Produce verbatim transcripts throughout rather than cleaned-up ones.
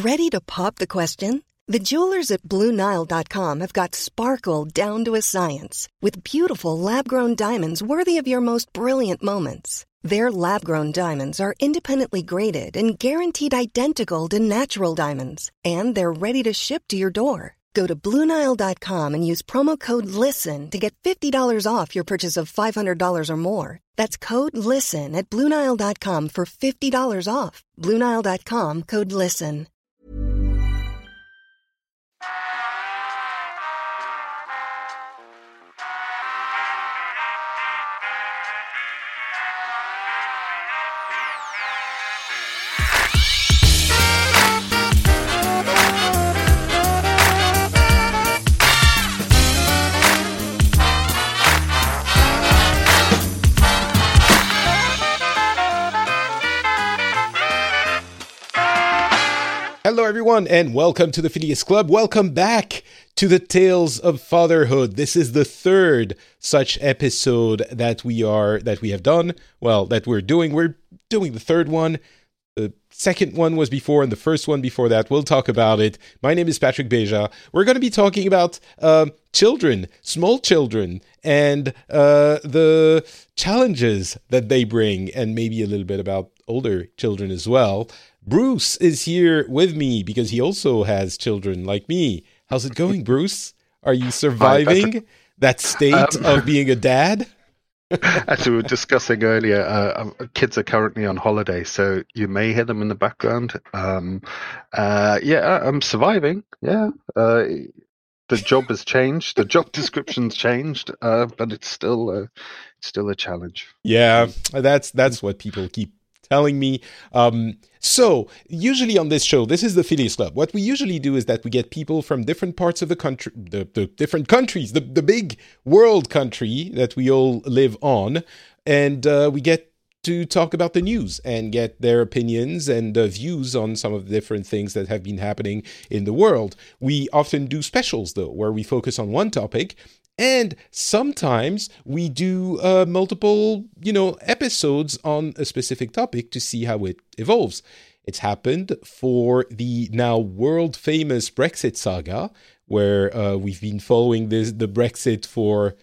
Ready to pop the question? The jewelers at Blue Nile dot com have got sparkle down to a science with beautiful lab-grown diamonds worthy of your most brilliant moments. Their lab-grown diamonds are independently graded and guaranteed identical to natural diamonds, and they're ready to ship to your door. Go to Blue Nile dot com and use promo code LISTEN to get fifty dollars off your purchase of five hundred dollars or more. That's code LISTEN at Blue Nile dot com for fifty dollars off. Blue Nile dot com, code LISTEN. Hello everyone and welcome to the Phileas Club. Welcome back to the Tales of Fatherhood. This is the third such episode that we are that we have done. Well, that we're doing. We're doing the third one. The second one was before and the first one before that. We'll talk about it. My name is Patrick Beja. We're going to be talking about uh, children, small children, and uh, the challenges that they bring, and maybe a little bit about older children as well. Bruce is here with me because he also has children like me. How's it going, Bruce? Are you surviving Hi, that state um, of being a dad? As we were discussing earlier, uh, kids are currently on holiday, so you may hear them in the background. Um, uh, yeah, I'm surviving. Yeah, uh, the job has changed, the job description's changed, uh, but it's still, uh, it's still a challenge. Yeah, that's that's what people keep telling me. Um, so, usually on this show, this is the Phileas Club. What we usually do is that we get people from different parts of the country, the, the different countries, the, the big world country that we all live on, and uh, we get to talk about the news and get their opinions and uh, views on some of the different things that have been happening in the world. We often do specials, though, where we focus on one topic. And sometimes we do uh, multiple, you know, episodes on a specific topic to see how it evolves. It's happened for the now world-famous Brexit saga, where uh, we've been following this the Brexit for,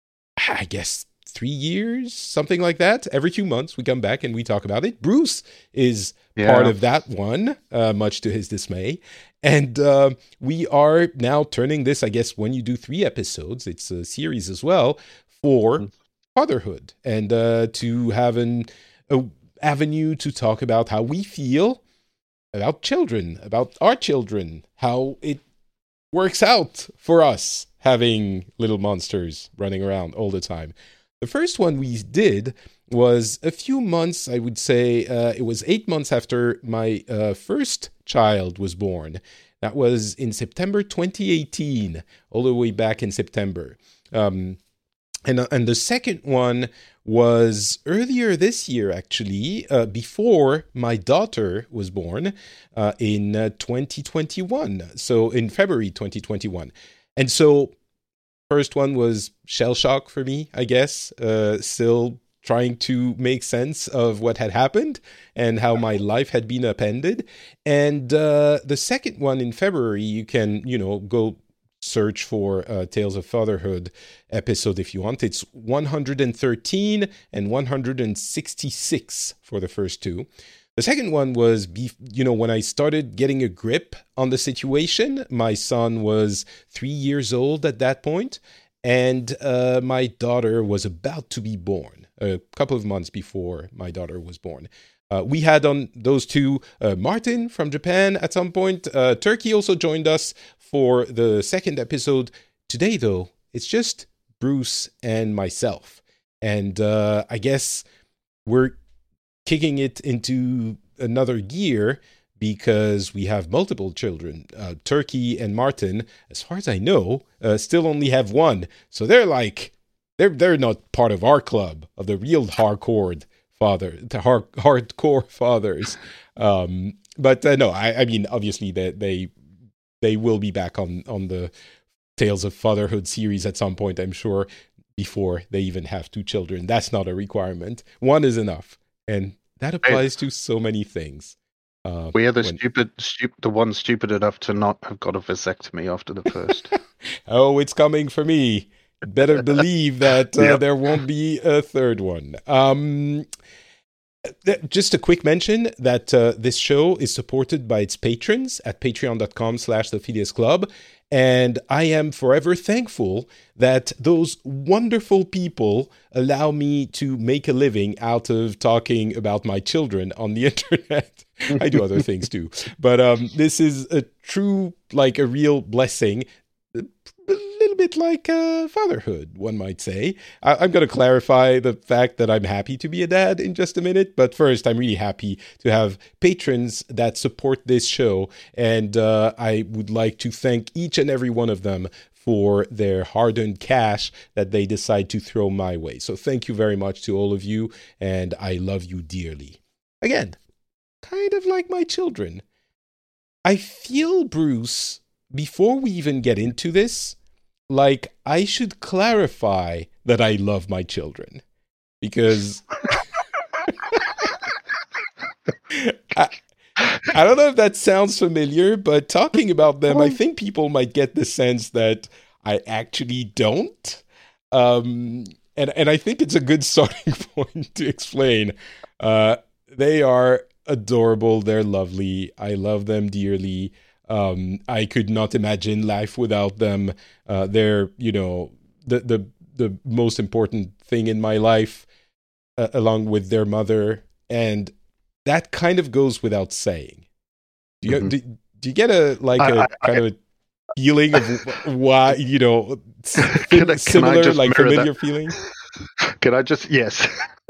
I guess, three years, something like that. Every few months we come back and we talk about it. Bruce is yeah. part of that one, uh, much to his dismay. And uh, we are now turning this, I guess, when you do three episodes, it's a series as well, for mm. fatherhood. And uh, to have an a avenue to talk about how we feel about children, about our children, how it works out for us having little monsters running around all the time. The first one we did was a few months, I would say, uh, it was eight months after my uh, first child was born. That was in September twenty eighteen, all the way back in September. Um, and, uh, and the second one was earlier this year, actually, uh, before my daughter was born uh, in uh, twenty twenty-one, so in February twenty twenty-one. And so first one was shell shock for me, I guess, uh, still trying to make sense of what had happened and how my life had been upended. And uh, the second one in February, you can, you know, go search for uh, Tales of Fatherhood episode if you want. It's one hundred thirteen and one hundred sixty-six for the first two. The second one was, you know, when I started getting a grip on the situation. My son was three years old at that point, and uh, my daughter was about to be born, a couple of months before my daughter was born. Uh, we had on those two uh, Martin from Japan at some point. Uh, Turkey also joined us for the second episode. Today, though, it's just Bruce and myself. And uh, I guess we're kicking it into another gear because we have multiple children. Uh, Turkey and Martin, as far as I know, uh, still only have one. So they're like, they're they're not part of our club of the real hardcore father, the hard, hardcore fathers. Um, but uh, no, I, I mean, obviously they, they they will be back on on the Tales of Fatherhood series at some point, I'm sure, before they even have two children. That's not a requirement. One is enough. And that applies to so many things. Uh, we are the when... stupid, stupid, the one stupid enough to not have got a vasectomy after the first. Oh, it's coming for me. Better believe that uh, yep. there won't be a third one. Um, just a quick mention that uh, this show is supported by its patrons at patreon.com slash the Phileas Club. And I am forever thankful that those wonderful people allow me to make a living out of talking about my children on the internet. I do other things too. But um, this is a true, like a real blessing. A little bit like uh, fatherhood, one might say. I- I'm going to clarify the fact that I'm happy to be a dad in just a minute. But first, I'm really happy to have patrons that support this show. And uh, I would like to thank each and every one of them for their hard-earned cash that they decide to throw my way. So thank you very much to all of you. And I love you dearly. Again, kind of like my children. I feel, Bruce, before we even get into this, like I should clarify that I love my children, because I, I don't know if that sounds familiar, but talking about them, I think people might get the sense that I actually don't. Um, and, and I think it's a good starting point to explain. Uh, they are adorable. They're lovely. I love them dearly. Um, I could not imagine life without them. Uh, they're, you know, the, the the most important thing in my life, uh, along with their mother, and that kind of goes without saying. Do you mm-hmm. do, do you get a like a I, I, kind I, of a feeling of why, you know, can I, similar can I like familiar that? feeling? Can I just yes?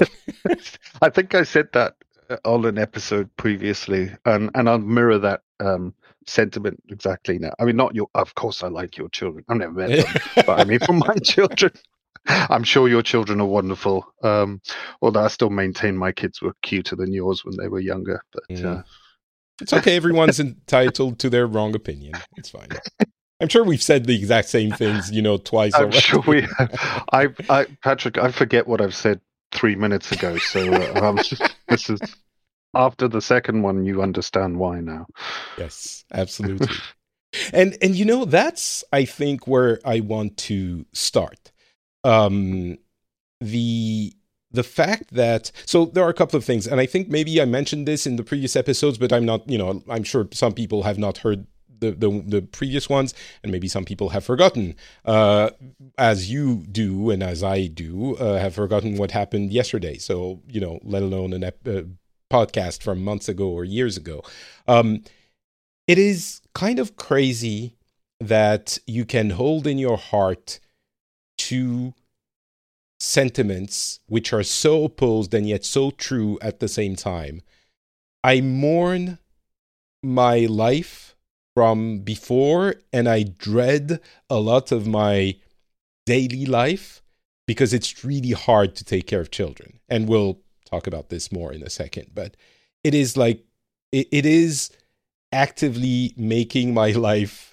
I think I said that on an episode previously, and and I'll mirror that. Um, sentiment exactly now. I mean, not your, of course I like your children. I've never met them, but I mean, for my children, I'm sure your children are wonderful. Um, although I still maintain my kids were cuter than yours when they were younger. But mm. uh, it's okay. Everyone's entitled to their wrong opinion. It's fine. I'm sure we've said the exact same things, you know, twice I'm already. sure we have. I, I, Patrick, I forget what I've said three minutes ago. So uh, um, this is... After the second one, you understand why now. Yes, absolutely. and and you know, that's, I think, where I want to start. Um, the the fact that, so there are a couple of things, and I think maybe I mentioned this in the previous episodes, but I'm not, you know, I'm sure some people have not heard the the, the previous ones, and maybe some people have forgotten, uh, as you do and as I do, uh, have forgotten what happened yesterday. So, you know, let alone an ep- uh, podcast from months ago or years ago. Um, it is kind of crazy that you can hold in your heart two sentiments which are so opposed and yet so true at the same time. I mourn my life from before, and I dread a lot of my daily life because it's really hard to take care of children. And we'll talk about this more in a second, but it is like it, it is actively making my life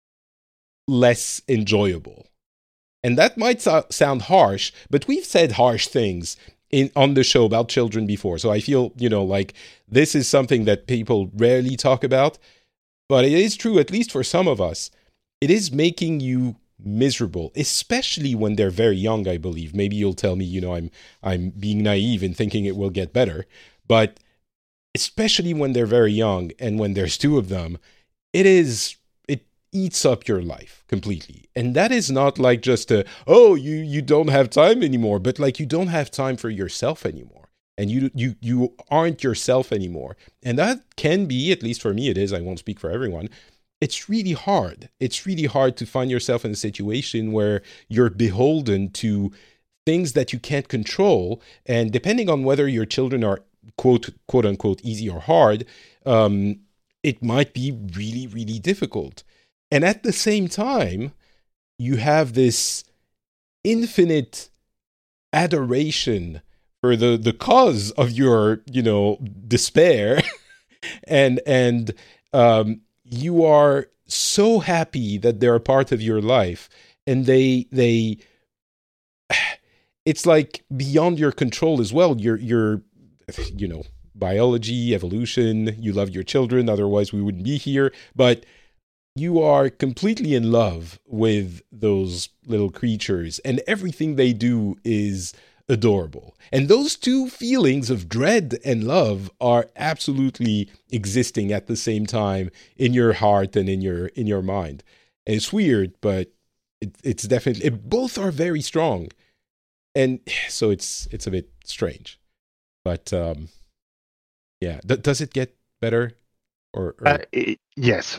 less enjoyable. And that might so- sound harsh, but we've said harsh things in on the show about children before. So I feel, you know, like this is something that people rarely talk about, but it is true, at least for some of us. It is making you miserable, especially when they're very young, I believe. Maybe you'll tell me, you know, I'm I'm being naive and thinking it will get better, but especially when they're very young and when there's two of them, it is it eats up your life completely. And that is not like just a, oh, you you don't have time anymore, but like you don't have time for yourself anymore. And you you you aren't yourself anymore. And that can be, at least for me it is, I won't speak for everyone, it's really hard. It's really hard to find yourself in a situation where you're beholden to things that you can't control. And depending on whether your children are quote, quote unquote, easy or hard, um, it might be really, really difficult. And at the same time, you have this infinite adoration for the, the cause of your, you know, despair. and, and, um, you are so happy that they're a part of your life, and they they it's like beyond your control as well. You're you're you know, biology, evolution. You love your children, otherwise we wouldn't be here. But you are completely in love with those little creatures, and everything they do is adorable. And those two feelings of dread and love are absolutely existing at the same time in your heart and in your in your mind. And it's weird, but it, it's definitely it, both are very strong, and so it's it's a bit strange. But um, yeah, D- does it get better? Or, or... Uh, it, yes.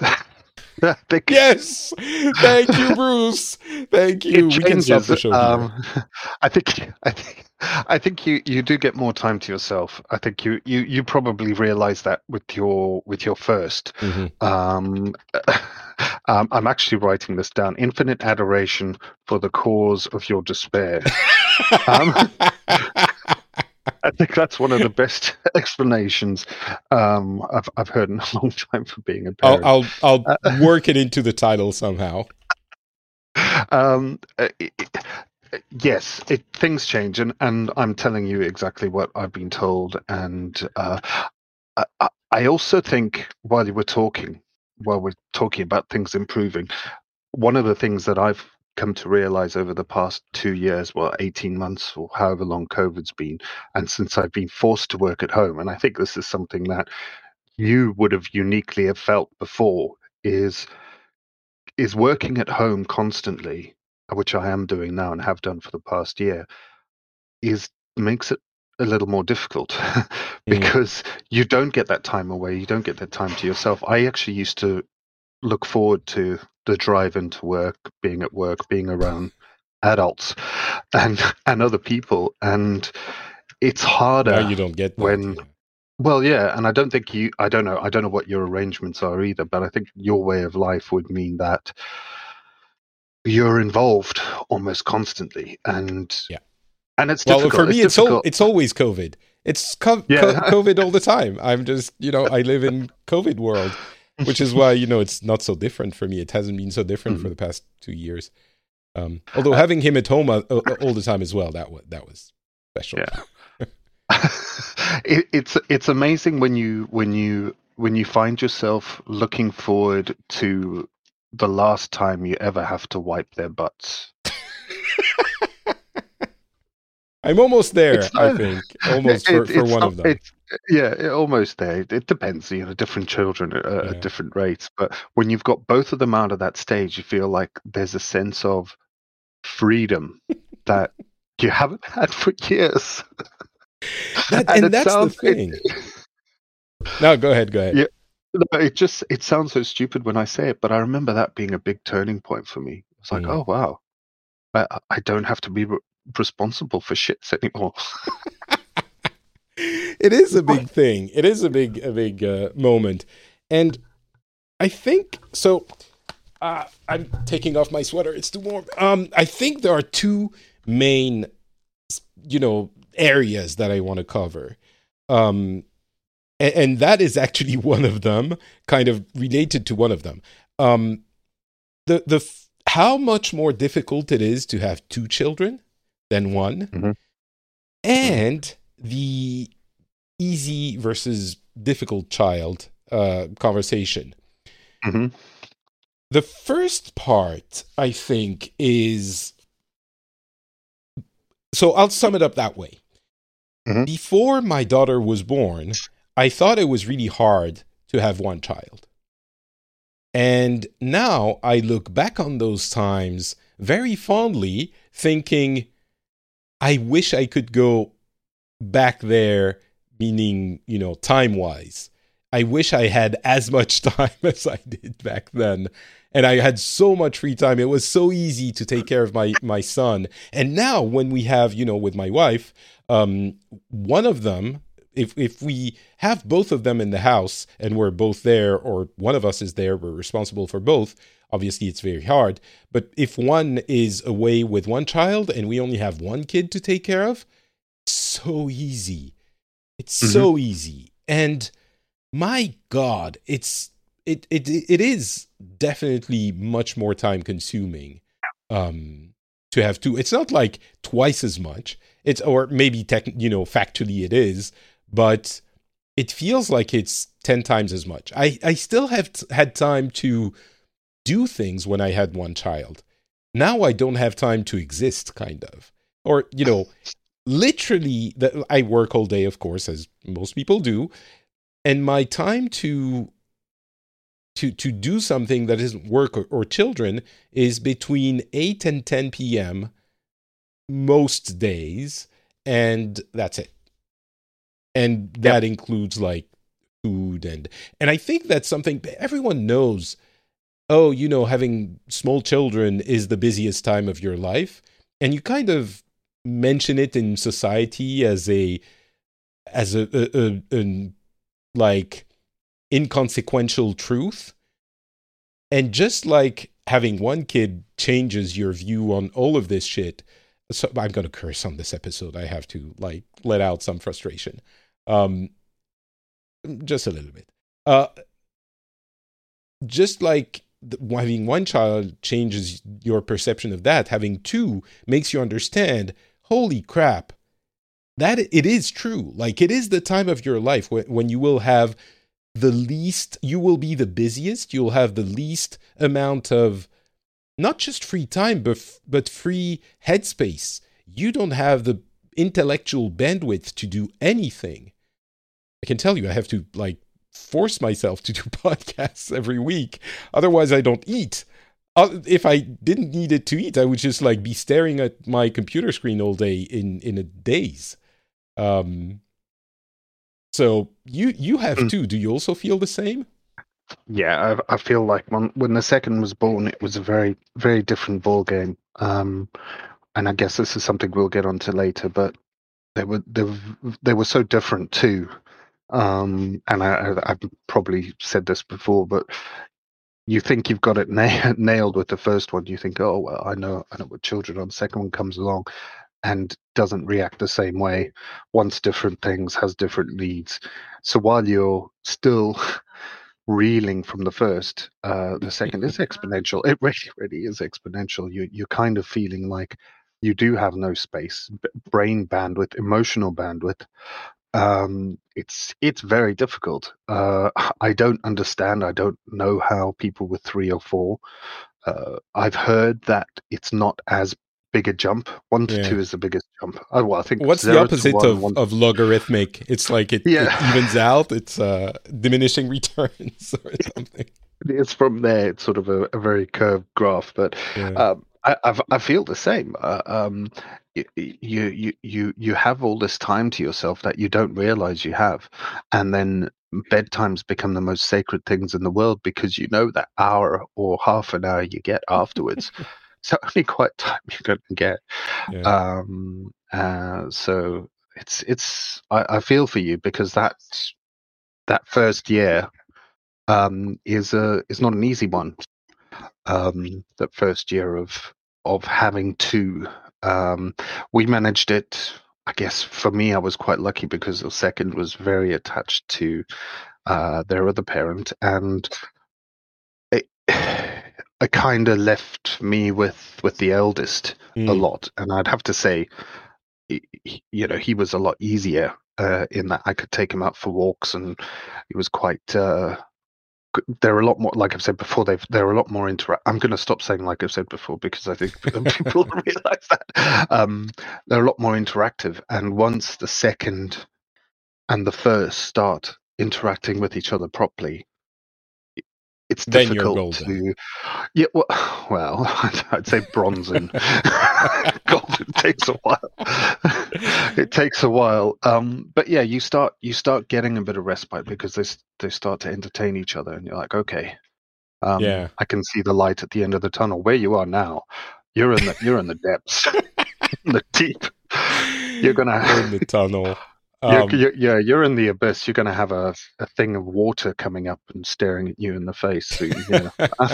Yes, thank you, Bruce. Thank you. It we can stop the show um, here. I think, I think, I think you, you do get more time to yourself. I think you, you, you probably realize that with your with your first. Mm-hmm. Um, um, I'm actually writing this down. Infinite adoration for the cause of your despair. um, I think that's one of the best explanations um, I've I've heard in a long time for being a parent. I'll I'll, I'll uh, work it into the title somehow. Um, it, it, yes, it, things change, and, and I'm telling you exactly what I've been told. And uh, I, I also think while you were talking, while we're talking about things improving, one of the things that I've come to realize over the past two years, well, eighteen months or however long COVID's been, and since I've been forced to work at home, and I think this is something that you would have uniquely have felt before, is is working at home constantly, which I am doing now and have done for the past year, is makes it a little more difficult because mm. you don't get that time away, you don't get that time to yourself. I actually used to look forward to the drive into work, being at work, being around adults and and other people, and it's harder. Now you don't get that, when. Yeah. Well, yeah, and I don't think you. I don't know. I don't know what your arrangements are either, but I think your way of life would mean that you're involved almost constantly, and yeah, and it's well difficult. for me. It's it's, al- it's always COVID. It's co- yeah. co- COVID all the time. I'm just you know I live in COVID world. Which is why, you know, it's not so different for me. It hasn't been so different mm. for the past two years. Um, although having him at home uh, all the time as well, that was that was special. Yeah. it, it's it's amazing when you when you when you find yourself looking forward to the last time you ever have to wipe their butts. I'm almost there. It's, I think almost for, it, for one not, of them. It's, yeah, it, almost there. It, it depends. You know, different children uh, yeah. at different rates. But when you've got both of them out of that stage, you feel like there's a sense of freedom that you haven't had for years. That, and, and that's sounds, the thing. It, no, go ahead. Go ahead. Yeah, no, it just it sounds so stupid when I say it, but I remember that being a big turning point for me. It's like, mm. oh wow, I, I don't have to be re- responsible for shits anymore. It is a big thing. It is a big, a big uh, moment, and I think so. Uh, I'm taking off my sweater; it's too warm. Um, I think there are two main, you know, areas that I want to cover, um, and, and that is actually one of them, kind of related to one of them. Um, the the how much more difficult it is to have two children than one, mm-hmm. and the easy versus difficult child uh, conversation. Mm-hmm. The first part, I think, is... So I'll sum it up that way. Mm-hmm. Before my daughter was born, I thought it was really hard to have one child. And now I look back on those times very fondly, thinking, I wish I could go back there, meaning, you know, time-wise. I wish I had as much time as I did back then. And I had so much free time. It was so easy to take care of my, my son. And now when we have, you know, with my wife, um, one of them, if if we have both of them in the house and we're both there, or one of us is there, we're responsible for both. Obviously, it's very hard. But if one is away with one child and we only have one kid to take care of, it's so easy. It's mm-hmm. so easy. And my God, it's it it it is definitely much more time consuming um, to have two. It's not like twice as much. It's or maybe tech, you know, factually it is, but it feels like it's ten times as much. I, I still have t- had time to do things when I had one child. Now I don't have time to exist, kind of. Or, you know, literally, the, I work all day, of course, as most people do. And my time to to to do something that isn't work or, or children is between eight and ten p.m. most days. And that's it. And that yep. includes, like, food. And, and I think that's something everyone knows. Oh, you know, having small children is the busiest time of your life. And you kind of mention it in society as a, as a, a, a, a like, inconsequential truth. And just like having one kid changes your view on all of this shit. So I'm going to curse on this episode. I have to, like, let out some frustration. Um, just a little bit. Uh, just like the, having one child changes your perception of that, having two makes you understand, holy crap, that it is true. Like, it is the time of your life when, when you will have the least, you will be the busiest, you'll have the least amount of not just free time, but but free headspace. You don't have the intellectual bandwidth to do anything. I can tell you, I have to, like, force myself to do podcasts every week. Otherwise, I don't eat. Uh, if I didn't need it to eat, I would just, like, be staring at my computer screen all day in in a daze. Um. So you you have mm. too. Do you also feel the same? Yeah, I, I feel like when when the second was born, it was a very very different ball game. Um, and I guess this is something we'll get onto later. But they were they were, they were so different too. Um, and I, I've probably said this before, but you think you've got it na- nailed with the first one. You think, oh well, I know I know what children are. The second one comes along and doesn't react the same way. Wants different things, has different needs. So while you're still reeling from the first, uh, the second is exponential. It really, really is exponential. You, you're kind of feeling like you do have no space, b- brain bandwidth, emotional bandwidth. Um, it's it's very difficult. Uh, I don't understand. I don't know how people with three or four. Uh, I've heard that it's not as big a jump. One to yeah. two is the biggest jump. Oh, well, I think what's the opposite one, of, one... of logarithmic? It's like it, yeah. it evens out. It's uh, diminishing returns or something. It's from there. It's sort of a, a very curved graph, but yeah. um, I I've, I feel the same. Uh, um, you, you you you have all this time to yourself that you don't realize you have, and then bedtimes become the most sacred things in the world because you know that hour or half an hour you get afterwards. It's the only quiet time you're going to get. Yeah. Um, uh, so it's it's. I, I feel for you because that that first year um, is a is not an easy one. Um, that first year of of having two, um, we managed it. I guess for me, I was quite lucky because the second was very attached to uh, their other parent, and it. It kind of left me with, with the eldest mm. a lot. And I'd have to say, you know, he was a lot easier uh, in that I could take him out for walks, and he was quite, uh, they're a lot more, like I've said before, they've, they're a lot more interact. I'm going to stop saying like I've said before because I think people realize that. Um, they're a lot more interactive. And once the second and the first start interacting with each other properly, it's then difficult to, yeah. Well, well, I'd say bronzing. Golden takes a while. It takes a while, um, but yeah, you start you start getting a bit of respite because they they start to entertain each other, and you're like, okay, um, yeah, I can see the light at the end of the tunnel. Where you are now, you're in the you're in the depths, in the deep. You're gonna you're in the tunnel. Um, you're, you're, yeah, you're in the abyss. You're going to have a, a thing of water coming up and staring at you in the face. So, yeah.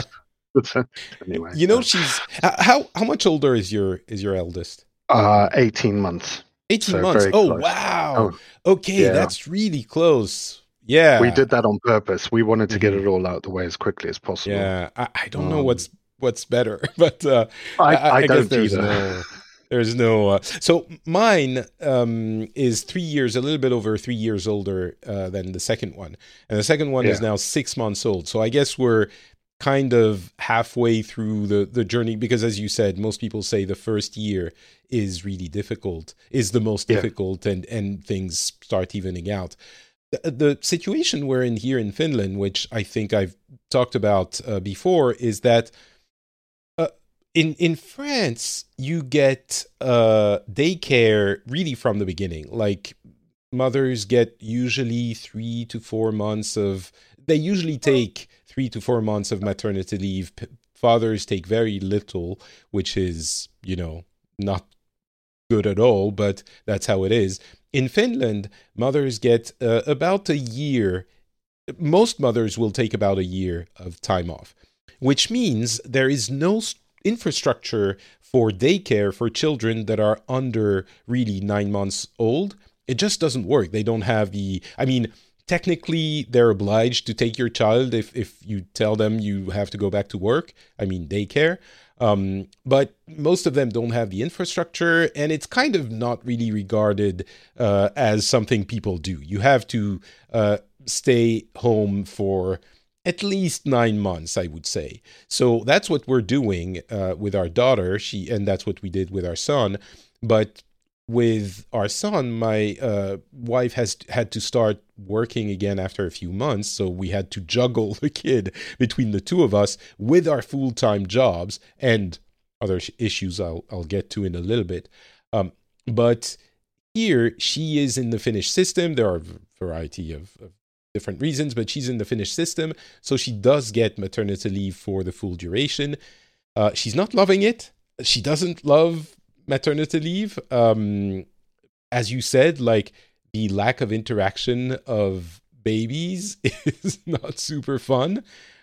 Anyway, you know, she's how how much older is your is your eldest? Uh, eighteen months. Eighteen so months. Oh close. Wow. Oh, okay, yeah. That's really close. Yeah, we did that on purpose. We wanted to get it all out the way as quickly as possible. Yeah, I, I don't um, know what's what's better, but uh, I, I, I don't guess there's either. No, There's no. Uh, so mine um, is three years, a little bit over three years older uh, than the second one, and the second one Yeah. is now six months old. So I guess we're kind of halfway through the the journey, because, as you said, most people say the first year is really difficult, is the most Yeah. difficult, and and things start evening out. The, the situation we're in here in Finland, which I think I've talked about uh, before, is that. In in France, you get uh, daycare really from the beginning. Like, mothers get usually three to four months of. They usually take three to four months of maternity leave. P- fathers take very little, which is, you know, not good at all, but that's how it is. In Finland, mothers get uh, about a year. Most mothers will take about a year of time off, which means there is no infrastructure for daycare for children that are under really nine months old. It just doesn't work. They don't have the, I mean, technically they're obliged to take your child if, if you tell them you have to go back to work. I mean, daycare. Um, but most of them don't have the infrastructure, and it's kind of not really regarded uh, as something people do. You have to uh, stay home for at least nine months, I would say. So that's what we're doing uh, with our daughter. She and that's what we did with our son. But with our son, my uh, wife has had to start working again after a few months. So we had to juggle the kid between the two of us with our full-time jobs and other issues I'll I'll get to in a little bit. Um, but here she is in the Finnish system. There are a variety of, of different reasons, but she's in the Finnish system, so she does get maternity leave for the full duration. Uh, she's not loving it. She doesn't love maternity leave. Um, as you said, like, the lack of interaction of babies is not super fun.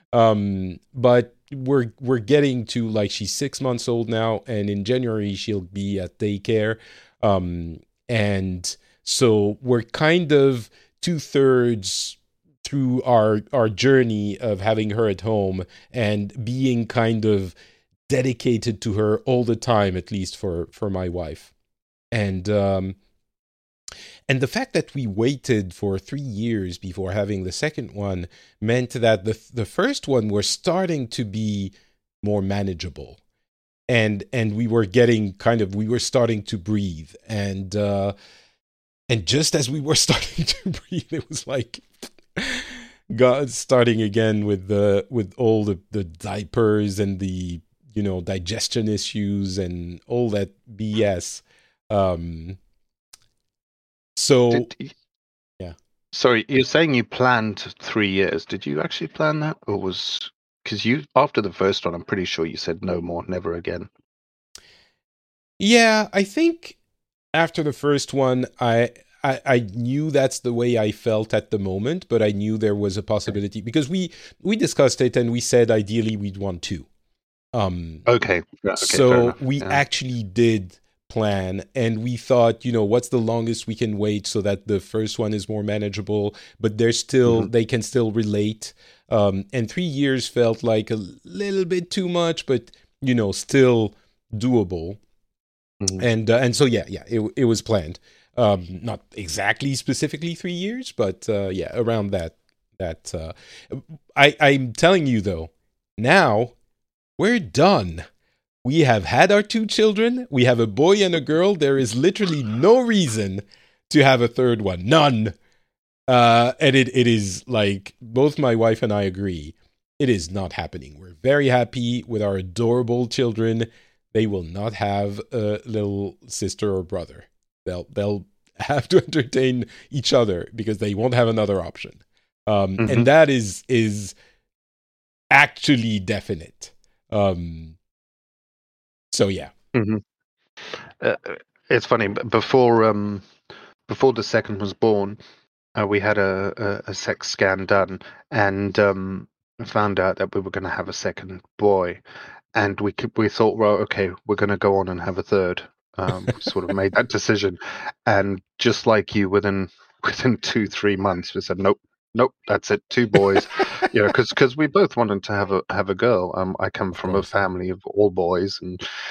Um, but we're we're getting to, like, she's six months old now, and in January she'll be at daycare. Um, and so we're kind of two thirds through our our journey of having her at home and being kind of dedicated to her all the time, at least for for my wife. And um and the fact that we waited for three years before having the second one meant that the the first one was starting to be more manageable, and and we were getting kind of we were starting to breathe, and uh and just as we were starting to breathe, it was like God starting again with the with all the, the diapers and the, you know, digestion issues and all that B S. Um, so Did, yeah. Sorry, you're saying you planned three years. Did you actually plan that, or was because you after the first one? I'm pretty sure you said no more, never again. Yeah, I think after the first one, I, I I knew that's the way I felt at the moment, but I knew there was a possibility because we we discussed it and we said ideally we'd want two. Um, Okay. Yeah, okay, fair so enough. we Yeah. actually did plan, and we thought, you know, what's the longest we can wait so that the first one is more manageable, but they're still Mhm. they can still relate. Um, and three years felt like a little bit too much, but, you know, still doable. Mhm. And uh, and so yeah, yeah, it it was planned. Um, not exactly specifically three years, but uh, yeah, around that that. Uh, I I'm telling you though, now we're done. We have had our two children. We have a boy and a girl. There is literally no reason to have a third one. None. Uh, and it, it is like both my wife and I agree. It is not happening. We're very happy with our adorable children. They will not have a little sister or brother. They'll they'll have to entertain each other because they won't have another option. Um, Mhm. And that is is actually definite. Um, so yeah. Mm-hmm. Uh, it's funny. b- Before um, before the second was born, uh, we had a, a, a sex scan done, and um, found out that we were going to have a second boy, and we could, we thought, well, okay, we're going to go on and have a third. Um, we sort of made that decision, and just like you, within within two three months, we said, nope, nope, that's it, two boys. You know, because because we both wanted to have a have a girl. Um, I come Of from course. a family of all boys, and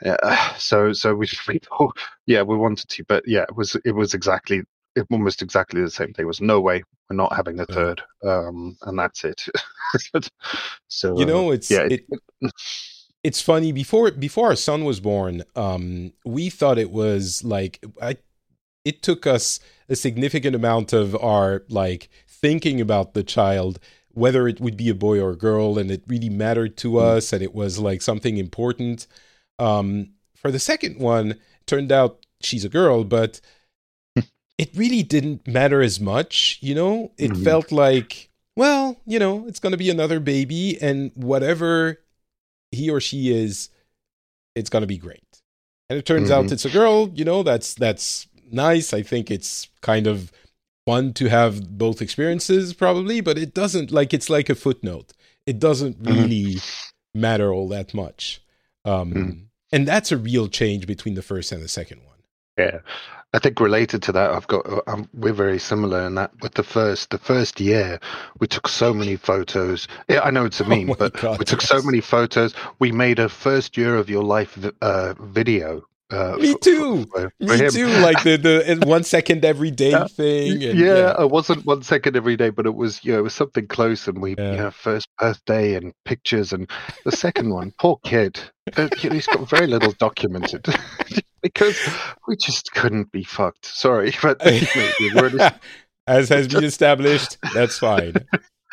Yeah, so so we, we thought, yeah, we wanted to, but yeah, it was it was exactly it almost exactly the same thing. It was no way we're not having a Uh, third, um, and that's it. so you uh, know, it's yeah, it, it. It's funny. Before before our son was born, um, we thought it was like I. It took us a significant amount of our like thinking about the child, whether it would be a boy or a girl, and it really mattered to mm, us, and it was like something important. Um, for the second one, turned out she's a girl, but it really didn't matter as much. You know, it mm, felt like, well, you know, it's going to be another baby, and whatever he or she is, it's going to be great. And it turns out mhm, it's a girl. You know, that's that's nice. I think it's kind of fun to have both experiences, probably, but it doesn't like it's like a footnote. It doesn't mhm, really matter all that much. mm. Um, and that's a real change between the first and the second one. Yeah, I think related to that, I've got um, we're very similar in that with the first the first year, we took so many photos. Yeah, I know it's a Oh meme, my but we God, took so yes. many photos. We made a first year of your life vi- uh, video uh, Me for, for, too. for for Me him. too. Like the, the one second every day Yeah, thing. And yeah, yeah. it wasn't one second every day, but it was, you know, it was something close, and we, you Yeah. know, first birthday and pictures, and the second one, poor kid, uh, you know, he's got very little documented because we just couldn't be fucked. Sorry, but you know, the word is As has been established, that's fine.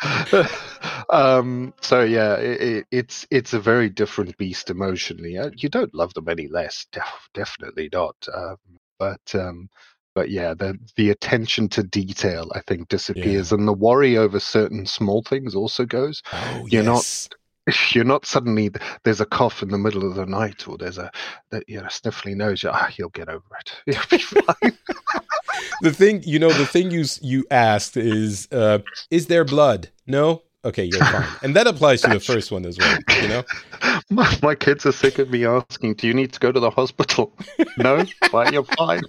um so yeah, it, it, it's it's a very different beast emotionally. Uh, you don't love them any less, def- definitely not, um, but um but yeah, the the attention to detail, I think, Yeah. disappears, and the worry over certain small things also goes. Oh, you're not yes. you're not suddenly, there's a cough in the middle of the night, or there's a, that, you know, sniffly nose. Ah, you'll get over it. You'll be fine. The thing, you know, the thing you you asked is, uh, is there blood? No? Okay, you're fine. And that applies to the That's first one as well, you know? my, my kids are sick of me asking, do you need to go to the hospital? No? Fine, you're fine.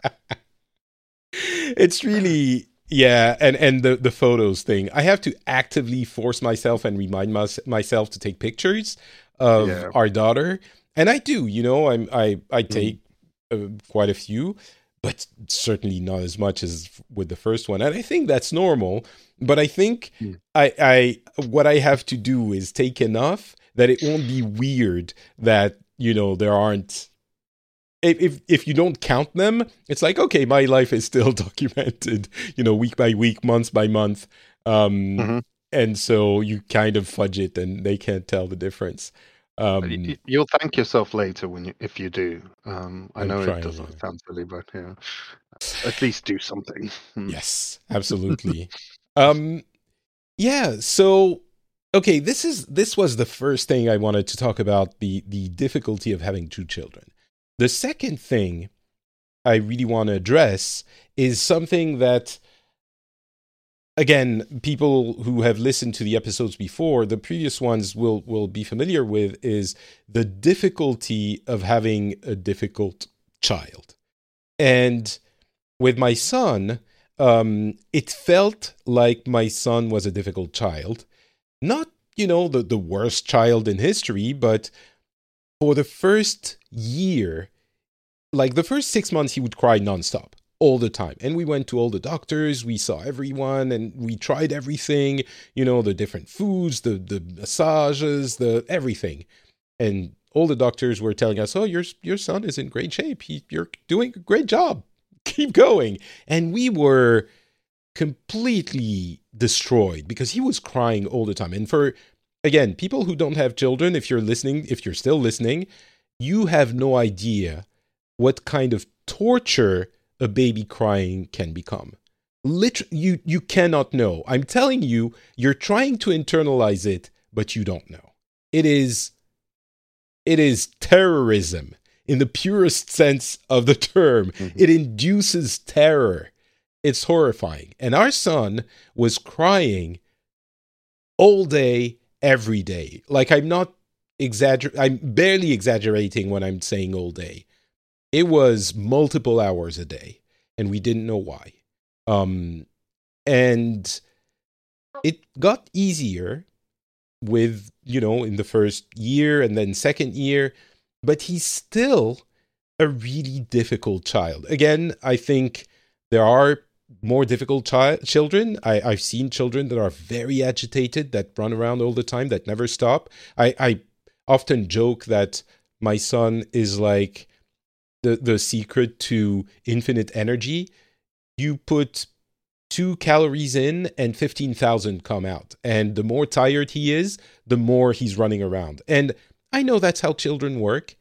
It's really, yeah, and, and the, the photos thing. I have to actively force myself and remind mys- myself to take pictures of Yeah. our daughter. And I do, you know, I'm, I, I Mm, take uh, quite a few, but certainly not as much as with the first one. And I think that's normal. But I think mm, I, I what I have to do is take enough that it won't be weird that, you know, there aren't, if if if you don't count them, it's like, okay, my life is still documented, you know, week by week, month by month. Um, mhm. and so you kind of fudge it and they can't tell the difference. Y- Um, y- You'll thank yourself later when you, if you do. Um, I I'm know it trying. doesn't Uh, sound silly, but yeah, at least do something. Mm. yes, absolutely. Um, yeah. So, okay, this is this was the first thing I wanted to talk about, the the difficulty of having two children. The second thing I really want to address is something that, again, people who have listened to the episodes before, the previous ones will will be familiar with, is the difficulty of having a difficult child. And with my son, um, it felt like my son was a difficult child. Not, you know, the, the worst child in history, but for the first year, like the first six months, he would cry nonstop all the time. And we went to all the doctors, we saw everyone, and we tried everything, you know, the different foods, the, the massages, the everything. And all the doctors were telling us, oh, your, your son is in great shape. He, you're doing a great job. Keep going. And we were completely destroyed because he was crying all the time. And for, again, people who don't have children, if you're listening, if you're still listening, you have no idea what kind of torture a baby crying can become. Literally, you, you cannot know. I'm telling you, you're trying to internalize it, but you don't know. It is, it is terrorism in the purest sense of the term. Mhm. It induces terror. It's horrifying. And our son was crying all day, every day. Like, I'm not exaggerating, I'm barely exaggerating when I'm saying all day. It was multiple hours a day, and we didn't know why. Um, and it got easier with, you know, in the first year and then second year. but he's still a really difficult child. Again, I think there are more difficult chi- children. I, I've seen children that are very agitated, that run around all the time, that never stop. I, I often joke that my son is like the, the secret to infinite energy. You put two calories in and fifteen thousand come out. And the more tired he is, the more he's running around. And I know that's how children work.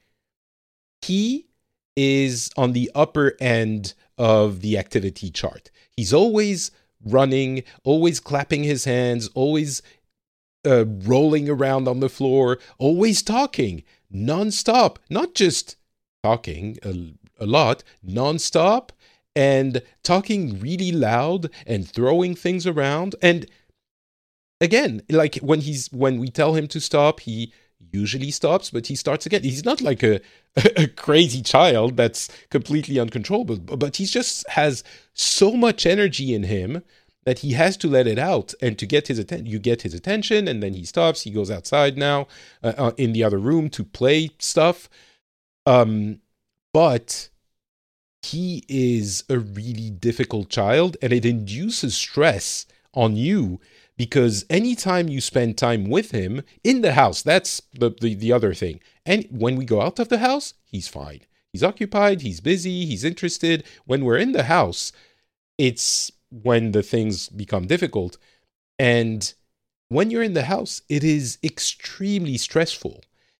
He is on the upper end of the activity chart. He's always running, always clapping his hands, always uh, rolling around on the floor, always talking nonstop, not just talking a, a lot, nonstop, and talking really loud and throwing things around. And again, like when he's when we tell him to stop, he usually stops, but he starts again. He's not like a, a crazy child that's completely uncontrollable, but he just has so much energy in him that he has to let it out. And to get his attention, you get his attention, and then he stops. He goes outside now uh, uh, in the other room to play stuff. Um, but he is a really difficult child, and it induces stress on you. Because anytime you spend time with him in the house, that's the, the, the other thing. And when we go out of the house, he's fine. He's occupied, he's busy, he's interested. When we're in the house, it's when the things become difficult. And when you're in the house, it is extremely stressful.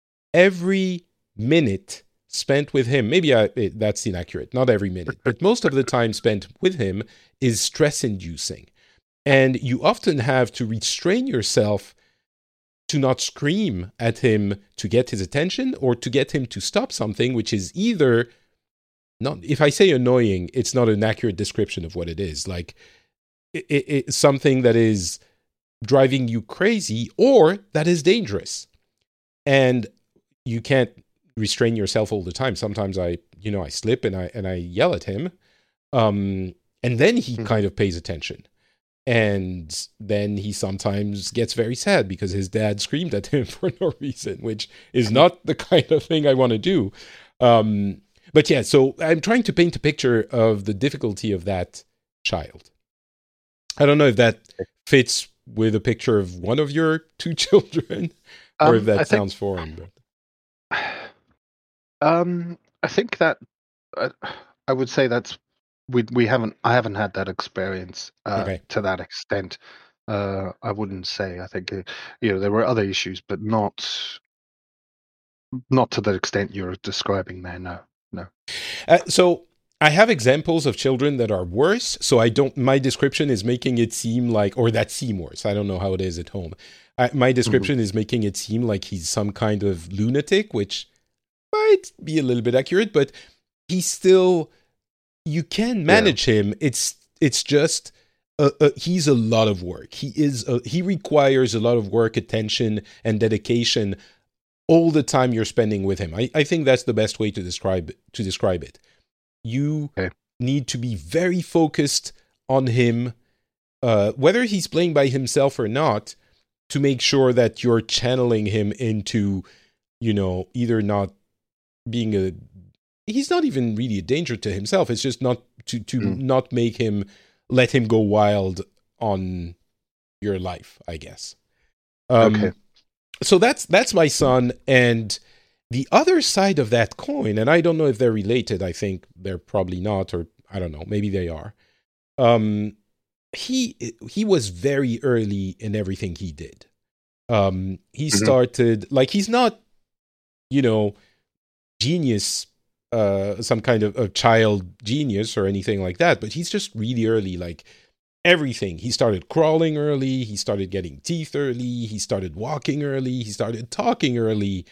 Every minute spent with him, maybe I, it, that's inaccurate, not every minute, but most of the time spent with him is stress-inducing. And you often have to restrain yourself to not scream at him to get his attention or to get him to stop something, which is either not, if I say annoying, it's not an accurate description of what it is. Like it, it, it's something that is driving you crazy or that is dangerous. And you can't restrain yourself all the time. Sometimes I, you know, I slip and I, and I yell at him. Um, and then he mm-hmm. kind of pays attention. And then he sometimes gets very sad because his dad screamed at him for no reason, which is not the kind of thing I want to do. Um, but yeah, so I'm trying to paint a picture of the difficulty of that child. I don't know if that fits with a picture of one of your two children, or um, if that I sounds think, foreign. But um, I think that uh, I would say that's. We we haven't I haven't had that experience uh, okay. to that extent. Uh, I wouldn't say. I think uh, you know there were other issues, but not not to the extent you're describing there. No, no. Uh, so I have examples of children that are worse. So I don't. My description is making it seem like, or that seem worse. I don't know how it is at home. I, my description mm-hmm. is making it seem like he's some kind of lunatic, which might be a little bit accurate, but he's still. You can manage yeah. him. It's it's just uh, uh, he's a lot of work. He is a, he requires a lot of work, attention, and dedication all the time you're spending with him. I, I think that's the best way to describe to describe it. You okay. need to be very focused on him, uh, whether he's playing by himself or not, to make sure that you're channeling him into, you know, either not being a he's not even really a danger to himself. It's just not to, to mm. not make him, let him go wild on your life, I guess. Um, okay. So that's, that's my son. And the other side of that coin, and I don't know if they're related. I think they're probably not, or I don't know, maybe they are. Um, he, he was very early in everything he did. Um, he mm-hmm. started, like, he's not, you know, genius, Uh, some kind of a child genius or anything like that, but he's just really early, like everything. He started crawling early, he started getting teeth early, he started walking early, he started talking early,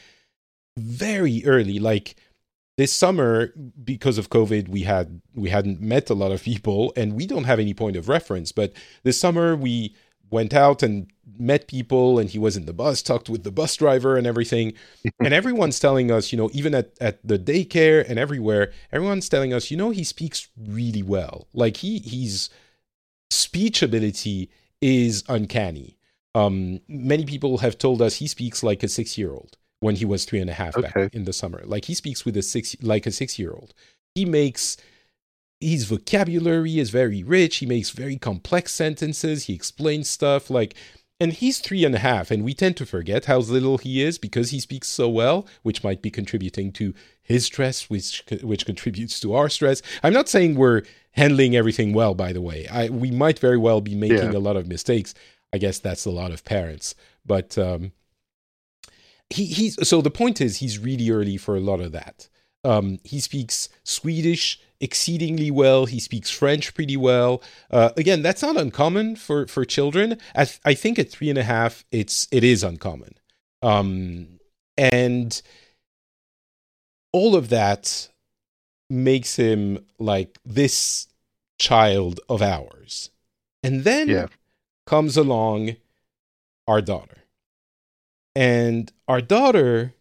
very early. Like this summer, because of COVID, we had we hadn't met a lot of people, and we don't have any point of reference. But this summer, we went out and met people, and he was in the bus, talked with the bus driver and everything. And everyone's telling us, you know, even at, at the daycare and everywhere, everyone's telling us, you know, he speaks really well. Like he he's speech ability is uncanny. Um, many people have told us he speaks like a six-year-old, when he was three and a half Okay. back in the summer. Like he speaks with a six, like a six-year-old. He makes his vocabulary is very rich. He makes very complex sentences. He explains stuff like, and he's three and a half, and we tend to forget how little he is because he speaks so well, which might be contributing to his stress, which which contributes to our stress. I'm not saying we're handling everything well, by the way. I we might very well be making Yeah. a lot of mistakes. I guess that's a lot of parents, but um, he he's so the point is he's really early for a lot of that. Um, he speaks Swedish exceedingly well. He speaks French pretty well. Uh, again, that's not uncommon for, for children. At, I think at three and a half, it's it is uncommon, um, and all of that makes him like this child of ours. And then Yeah. comes along our daughter, and our daughter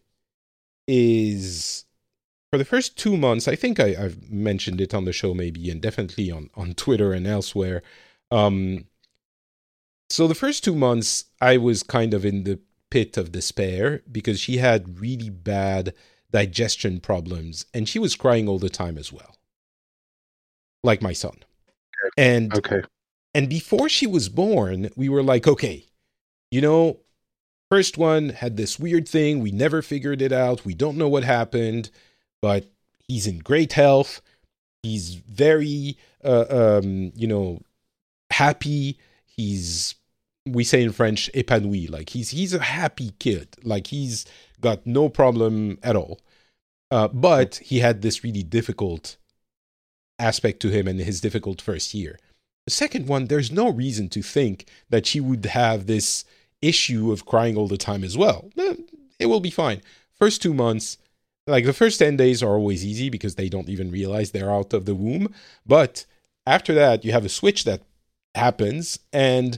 is. For the first two months, I think I, I've mentioned it on the show maybe, and definitely on, on Twitter and elsewhere. Um, so the first two months, I was kind of in the pit of despair because she had really bad digestion problems, and she was crying all the time as well, like my son. And Okay. and before she was born, we were like, okay, you know, first one had this weird thing. We never figured it out. We don't know what happened. But he's in great health. He's very, uh, um, you know, happy. He's, we say in French, épanoui. Like he's he's a happy kid. Like he's got no problem at all. Uh, but he had this really difficult aspect to him in his difficult first year. The second one, there's no reason to think that she would have this issue of crying all the time as well. It will be fine. First two months. Like the first ten days are always easy because they don't even realize they're out of the womb. But after that, you have a switch that happens. And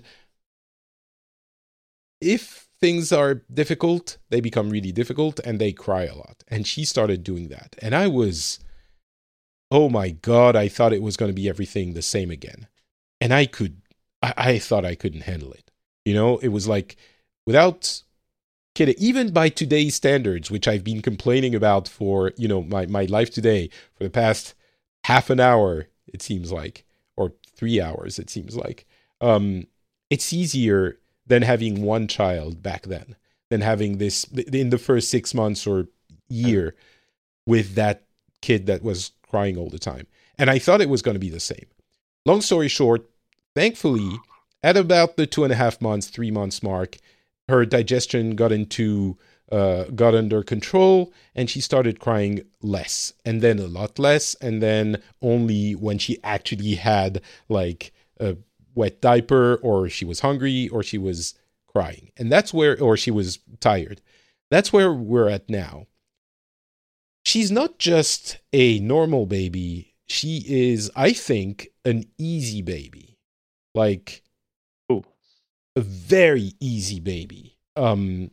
if things are difficult, they become really difficult and they cry a lot. And she started doing that. And I was, oh my God, I thought it was going to be everything the same again. And I could, I, I thought I couldn't handle it. You know, it was like without... Kid, even by today's standards, which I've been complaining about for, you know, my, my life today for the past half an hour, it seems like, or three hours, it seems like, um, it's easier than having one child back then, than having this in the first six months or year with that kid that was crying all the time. And I thought it was going to be the same. Long story short, thankfully, at about the two and a half months, three months mark, her digestion got into uh, got under control, and she started crying less, and then a lot less, and then only when she actually had like a wet diaper, or she was hungry, or she was crying, and that's where, or she was tired. That's where we're at now. She's not just a normal baby; she is, I think, an easy baby, like. A very easy baby. Um,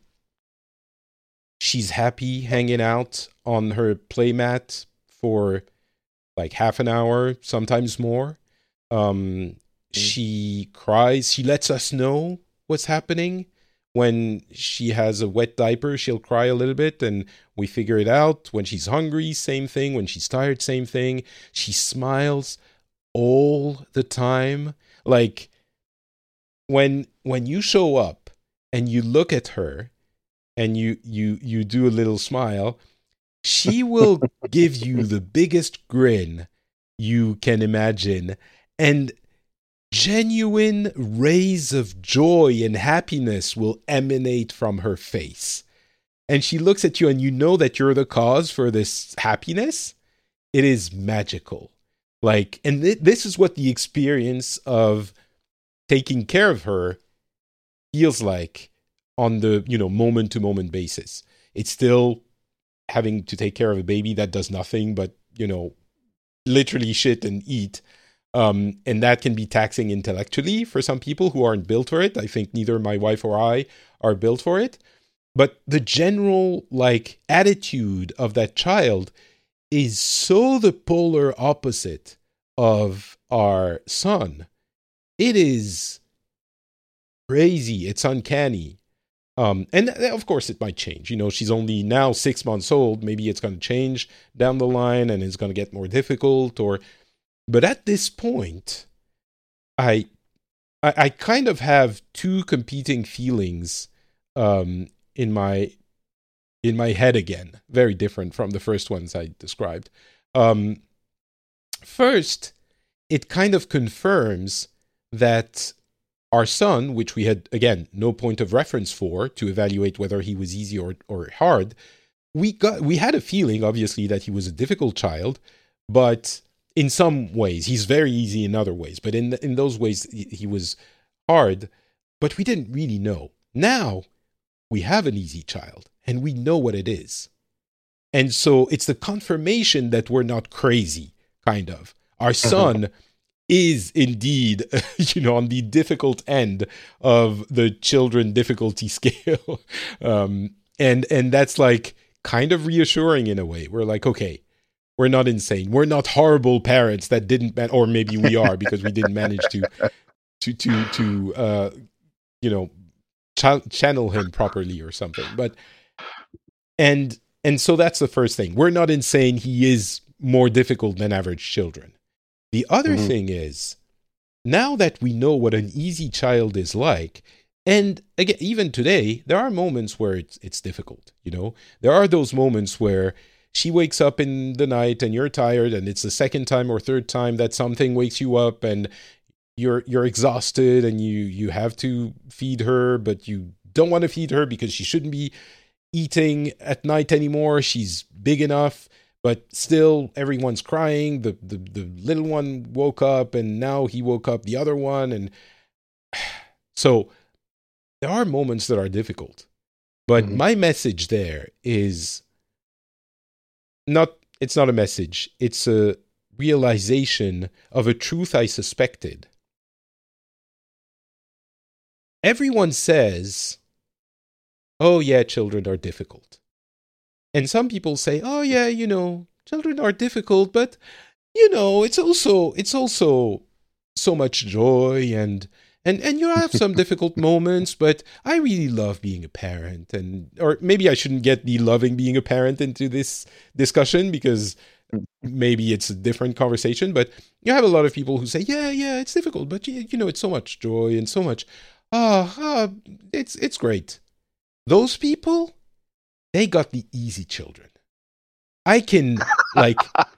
she's happy hanging out on her playmat for like half an hour, sometimes more. Um, she cries. She lets us know what's happening. When she has a wet diaper, she'll cry a little bit, and we figure it out. When she's hungry, same thing. When she's tired, same thing. She smiles all the time. Like, When when you show up and you look at her and you you you do a little smile, she will give you the biggest grin you can imagine, and genuine rays of joy and happiness will emanate from her face. And she looks at you and you know that you're the cause for this happiness. It is magical. Like, and th- this is what the experience of taking care of her feels like on the, you know, moment to moment basis. It's still having to take care of a baby that does nothing but, you know, literally shit and eat. Um, and that can be taxing intellectually for some people who aren't built for it. I think neither my wife or I are built for it. But the general, like, attitude of that child is so the polar opposite of our son. It is crazy. It's uncanny. Um, and th- of course, it might change. You know, she's only now six months old. Maybe it's going to change down the line, and it's going to get more difficult. Or, but at this point, I, I, I kind of have two competing feelings um, in my in my head again. Very different from the first ones I described. Um, first, it kind of confirms that our son, which we had, again, no point of reference for to evaluate whether he was easy or, or hard, we got we had a feeling, obviously, that he was a difficult child, but in some ways, he's very easy in other ways. But in in those ways, he, he was hard, but we didn't really know. Now, we have an easy child, and we know what it is. And so it's the confirmation that we're not crazy, kind of. Our son is indeed, you know, on the difficult end of the children difficulty scale. um, and and that's like kind of reassuring in a way. We're like, okay, we're not insane. We're not horrible parents that didn't, man- or maybe we are because we didn't manage to, to, to, to uh, you know, ch- channel him properly or something. But, and, and so that's the first thing. We're not insane. He is more difficult than average children. The other mm-hmm. thing is, now that we know what an easy child is like, and again, even today, there are moments where it's it's difficult, you know? There are those moments where she wakes up in the night and you're tired, and it's the second time or third time that something wakes you up and you're you're exhausted and you, you have to feed her, but you don't want to feed her because she shouldn't be eating at night anymore. She's big enough. But still, everyone's crying. The, the the little one woke up, and now he woke up the other one. And so there are moments that are difficult. But mm-hmm. my message there is not, it's not a message. It's a realization of a truth I suspected. Everyone says, oh yeah, children are difficult. And some people say, oh yeah, you know, children are difficult, but you know, it's also it's also so much joy and and and you have some difficult moments, but I really love being a parent. And or maybe I shouldn't get the loving being a parent into this discussion because maybe it's a different conversation, but you have a lot of people who say, yeah, yeah, it's difficult, but you, you know, it's so much joy and so much ah, ah it's it's great. Those people, they got the easy children. I can, like,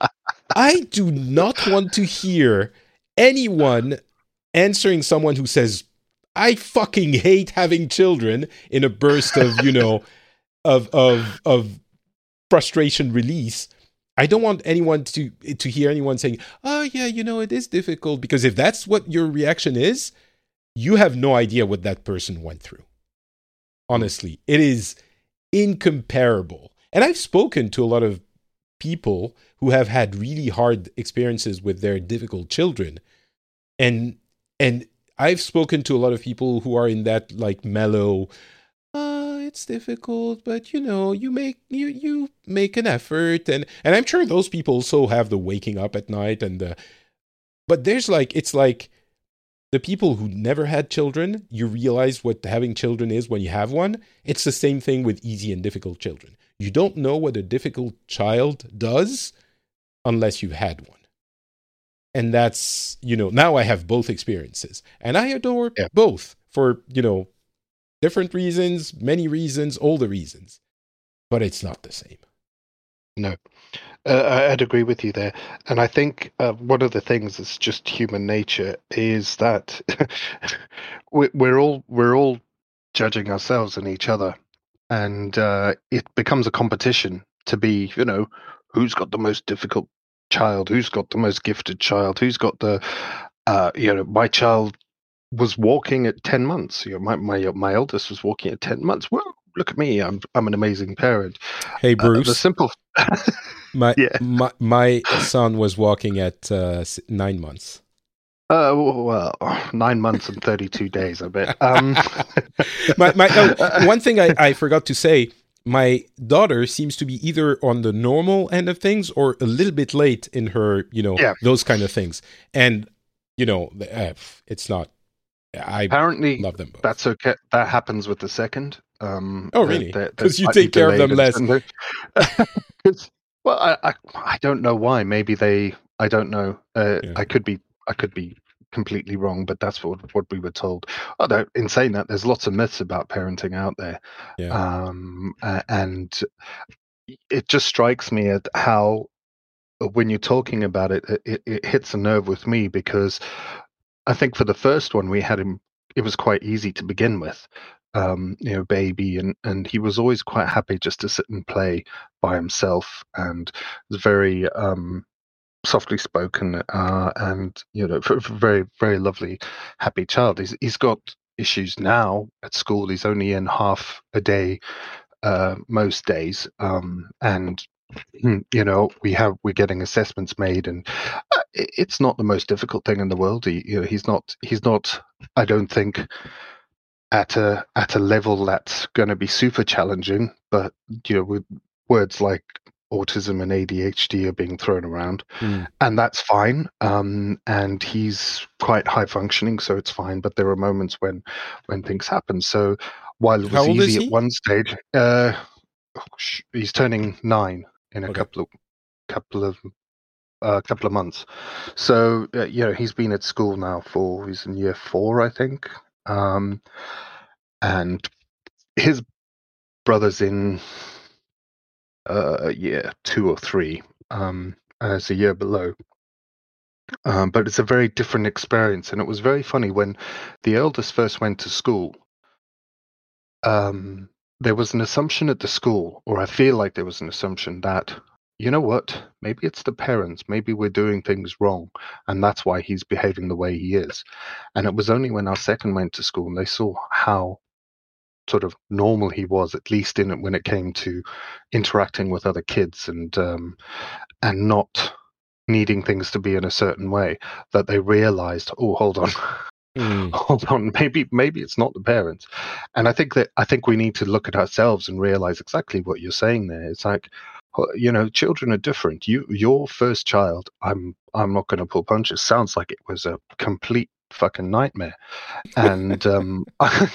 I do not want to hear anyone answering someone who says, I fucking hate having children in a burst of, you know, of, of, of frustration release. I don't want anyone to, to hear anyone saying, oh yeah, you know, it is difficult. Because if that's what your reaction is, you have no idea what that person went through. Honestly, it is incomparable. And I've spoken to a lot of people who have had really hard experiences with their difficult children. And and I've spoken to a lot of people who are in that like mellow, uh, it's difficult, but you know, you make you you make an effort. And and I'm sure those people also have the waking up at night and the but there's like it's like the people who never had children, you realize what having children is when you have one. It's the same thing with easy and difficult children. You don't know what a difficult child does unless you've had one. And that's, you know, now I have both experiences. And I adore yeah. both for, you know, different reasons, many reasons, all the reasons. But it's not the same. No. Uh, I'd agree with you there. And I think uh, one of the things that's just human nature is that we're all we're all judging ourselves and each other. And uh, it becomes a competition to be, you know, who's got the most difficult child, who's got the most gifted child, who's got the, uh, you know, my child was walking at ten months. You know, my, my, my eldest was walking at ten months. Well, look at me. I'm I'm an amazing parent. Hey, Bruce. Uh, the simple... my, yeah. my my son was walking at uh, nine months. Uh, well, nine months and thirty-two days, I bet. Um. my, my, oh, one thing I, I forgot to say, my daughter seems to be either on the normal end of things or a little bit late in her, you know, yeah. those kind of things. And, you know, uh, it's not, I Apparently, love them both. That's okay. That happens with the second. Um, Oh, they're- really? they're- they're Because you slightly take care of them delayed less. and they're- 'Cause- well, I, I I don't know why. Maybe they. I don't know. Uh, Yeah. I could be. I could be completely wrong, but that's what what we were told. Although, in saying that, there's lots of myths about parenting out there, Yeah. um, a- and it just strikes me at how, when you're talking about it, it, it hits a nerve with me, because I think for the first one we had him, it was quite easy to begin with, um, you know, baby, and and he was always quite happy just to sit and play by himself, and was very um, softly spoken, uh, and you know, f- f- very very lovely, happy child. He's he's got issues now at school. He's only in half a day uh, most days, um, and you know, we have we're getting assessments made, and uh, it- it's not the most difficult thing in the world. He, you know, he's not he's not I don't think at a at a level that's going to be super challenging, but you know, with words like autism and A D H D are being thrown around, Mm. and that's fine. Um, and he's quite high functioning, so it's fine. But there are moments when when things happen. So while it How was old is easy he? at one stage, uh, sh- he's turning nine in a Okay. couple of couple of a uh, couple of months. So uh, you know, he's been at school now for he's in year four, I think, um, and his brother's in uh, year two or three, um, and it's a year below. Um, but it's a very different experience, and it was very funny when the eldest first went to school. Um, there was an assumption at the school, or I feel like there was an assumption that, you know what, maybe it's the parents, maybe we're doing things wrong, and that's why he's behaving the way he is. And it was only when our second went to school and they saw how sort of normal he was, at least in it when it came to interacting with other kids, and um, and not needing things to be in a certain way, that they realized, oh, hold on. Mm. Hold on, maybe maybe it's not the parents. And I think that I think we need to look at ourselves and realize exactly what you're saying there. It's like, you know, children are different. You your first child, I'm I'm not going to pull punches, sounds like it was a complete fucking nightmare. And um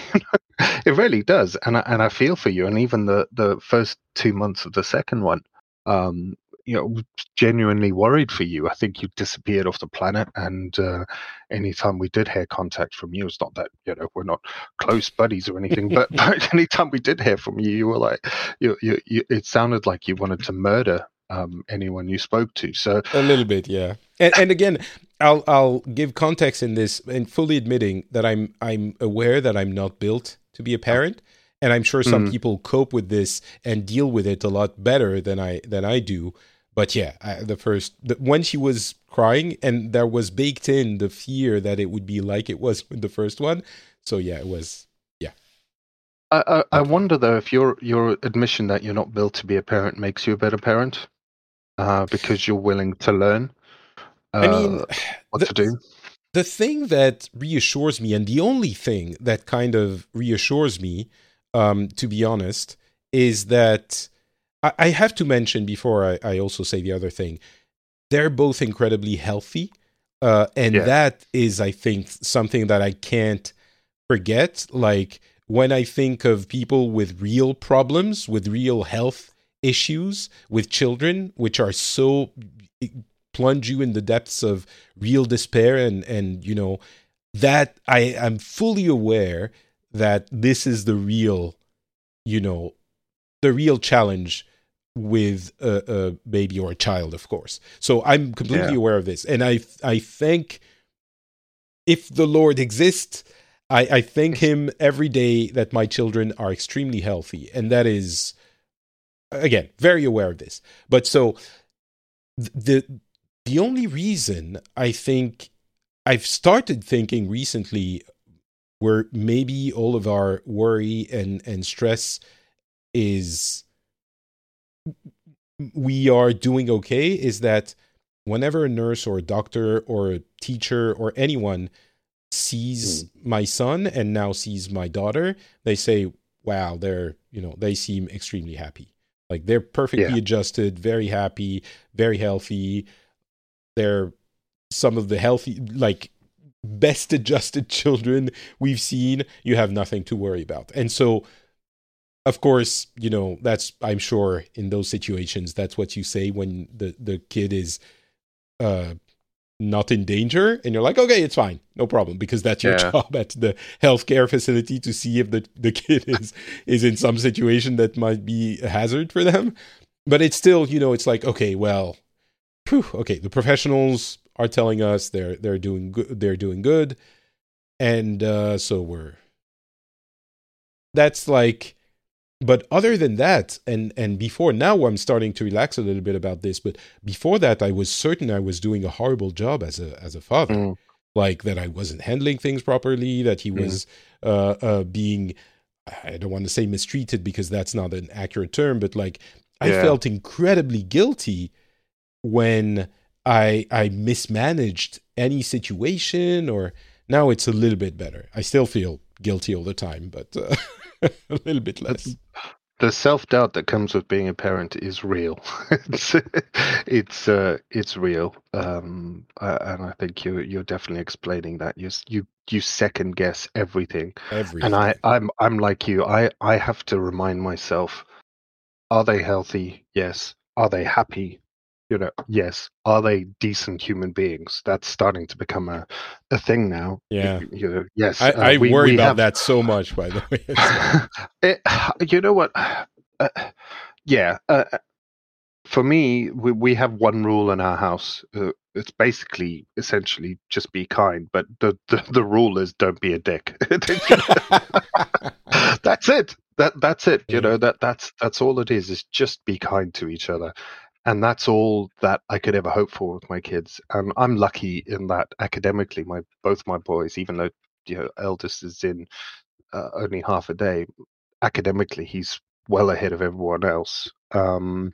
it really does. And I, and I feel for you. And even the the first two months of the second one, um you know, genuinely worried for you. I think you disappeared off the planet, and uh, anytime we did hear contact from you, it's not that, you know, we're not close buddies or anything, but, but anytime we did hear from you, you were like, you, you, you it sounded like you wanted to murder um, anyone you spoke to. So A little bit, yeah. And, and again, I'll I'll give context in this, and fully admitting that I'm I'm aware that I'm not built to be a parent, and I'm sure some Mm. people cope with this and deal with it a lot better than I than I do. But yeah, I, the first the, when she was crying, and there was baked in the fear that it would be like it was with the first one. So yeah, it was yeah. I, I, I Okay. wonder though if your your admission that you're not built to be a parent makes you a better parent, uh, because you're willing to learn uh, I mean, what the, to do. the thing that reassures me, and the only thing that kind of reassures me, um, to be honest, is that I, I have to mention before I, I also say the other thing, they're both incredibly healthy. Uh, and Yeah. that is, I think, something that I can't forget. Like, when I think of people with real problems, with real health issues, with children, which are so plunge you in the depths of real despair, and and you know that I am fully aware that this is the real, you know, the real challenge with a, a baby or a child, of course. So I'm completely Yeah. aware of this, and I I think if the Lord exists, I, I thank Him every day that my children are extremely healthy, and that is, again, very aware of this. But so the the only reason I think I've started thinking recently, where maybe all of our worry and and stress is we are doing okay, is that whenever a nurse or a doctor or a teacher or anyone sees mm. my son and now sees my daughter, they say, wow, they're, you know, they seem extremely happy. Like, they're perfectly Yeah. adjusted, very happy, very healthy. They're some of the healthy, like, best adjusted children we've seen. You have nothing to worry about. And so of course, you know, that's, I'm sure in those situations, that's what you say when the, the kid is uh, not in danger, and you're like, okay, it's fine, no problem, because that's your Yeah. job at the healthcare facility to see if the, the kid is, is in some situation that might be a hazard for them. But it's still, you know, it's like, okay, well, whew, okay, the professionals are telling us they're they're doing good, they're doing good, and uh, so we're. That's like, but other than that, and and before now, I'm starting to relax a little bit about this. But before that, I was certain I was doing a horrible job as a as a father, Mm. like that I wasn't handling things properly, that he was mm. uh, uh, being, I don't want to say mistreated because that's not an accurate term, but like I Yeah. felt incredibly guilty when I I mismanaged any situation. Or now it's a little bit better. I still feel guilty all the time, but uh, a little bit less. The self-doubt that comes with being a parent is real. it's it's uh, it's real, um, uh, and I think you you're definitely explaining that. You you you second guess everything, Everything. and I I'm I'm like you. I I have to remind myself: are they healthy? Yes. Are they happy? You know, yes. Are they decent human beings? That's starting to become a, a thing now. Yeah. You, you know, yes. I, uh, I we, worry we about have, that so much, by the way. it, you know what? Uh, yeah. Uh, for me, we, we have one rule in our house. Uh, it's basically, essentially, just be kind. But the, the, the rule is don't be a dick. That's it. That that's it. You know, that that's that's all it is. Is just be kind to each other. And that's all that I could ever hope for with my kids. And I'm lucky in that academically, my both my boys, even though you know eldest is in uh, only half a day, academically he's well ahead of everyone else. Um,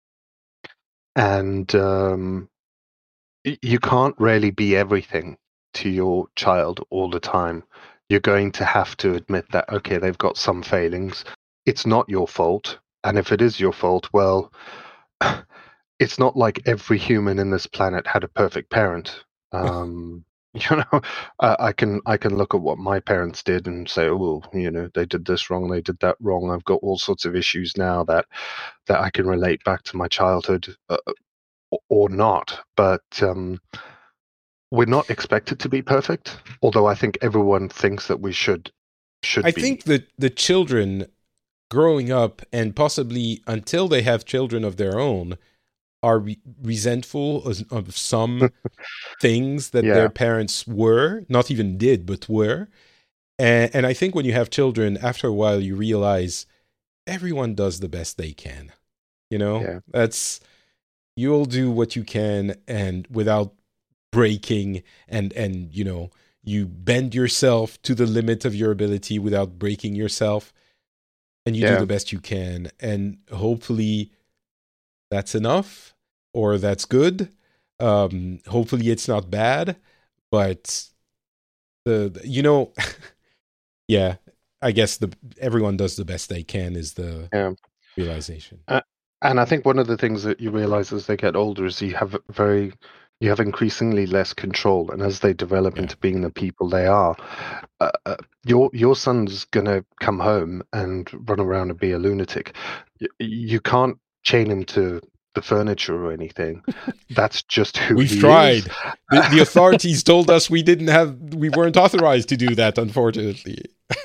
and um, y- you can't really be everything to your child all the time. You're going to have to admit that, okay, they've got some failings. It's not your fault. And if it is your fault, well, it's not like every human in this planet had a perfect parent. Um, you know, I, I can I can look at what my parents did and say, oh, you know, they did this wrong, they did that wrong. I've got all sorts of issues now that that I can relate back to my childhood, uh, or, or not. But um, we're not expected to be perfect, although I think everyone thinks that we should should I be. think that the children growing up, and possibly until they have children of their own, are re- resentful of, of some things that Yeah. their parents were, not even did, but were. And, and I think when you have children, after a while, you realize everyone does the best they can. You know, Yeah. that's, you'll do what you can, and without breaking, and, and, you know, you bend yourself to the limit of your ability without breaking yourself, and you Yeah. do the best you can. And hopefully that's enough, or that's good. Um, hopefully it's not bad, but the, the you know, yeah, I guess the everyone does the best they can is the Yeah. realization. Uh, and I think one of the things that you realize as they get older is you have very, you have increasingly less control, and as they develop Yeah. into being the people they are, uh, uh, your your son's gonna come home and run around and be a lunatic. You, you can't chain him to the furniture or anything. That's just who We've he tried. is. The, the authorities told us we didn't have, we weren't authorized to do that, unfortunately.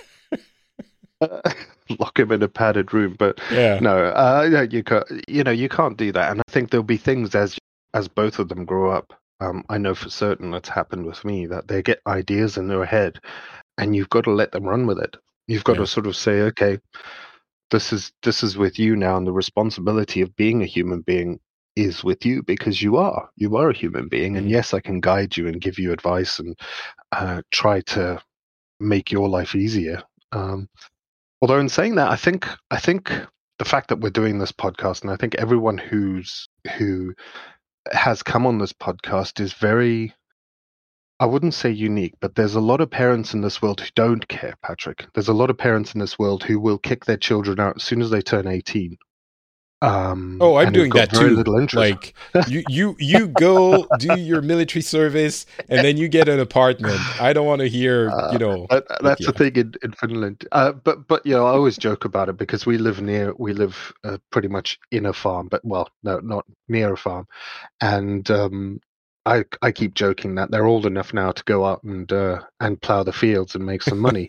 Lock him in a padded room, but Yeah. no, uh, yeah, you can't. You know, you can't do that. And I think there'll be things as as both of them grow up. Um, I know for certain that's happened with me, that they get ideas in their head, and you've got to let them run with it. You've got Yeah. to sort of say, okay, this is this is with you now, and the responsibility of being a human being is with you, because you are you are a human being. And Mhm. yes, I can guide you and give you advice and uh, try to make your life easier. Um, Although in saying that, I think I think the fact that we're doing this podcast, and I think everyone who's who has come on this podcast is very, I wouldn't say unique, but there's a lot of parents in this world who don't care, Patrick. There's a lot of parents in this world who will kick their children out as soon as they turn eighteen. Um, Oh, I'm and who've doing got that very too. little interest. Like you, you, you go do your military service, and then you get an apartment. I don't want to hear, you know. Uh, but that's yeah. the thing in, in Finland. Uh, but but you know, I always joke about it because we live near, we live uh, pretty much in a farm, but well, no, not near a farm, and um, I I keep joking that they're old enough now to go out and uh, and plow the fields and make some money.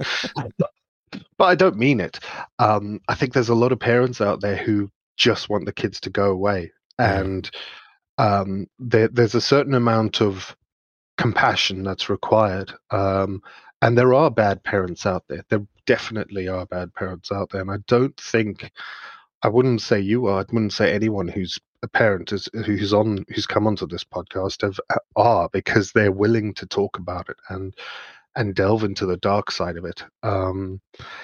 But I don't mean it. Um, I think there's a lot of parents out there who just want the kids to go away, Yeah. and um, there, there's a certain amount of compassion that's required. Um, and there are bad parents out there. There definitely are bad parents out there, and I don't think, I wouldn't say you are. I wouldn't say anyone who's a parent is who's on who's come onto this podcast have, are, because they're willing to talk about it and and delve into the dark side of it. Um,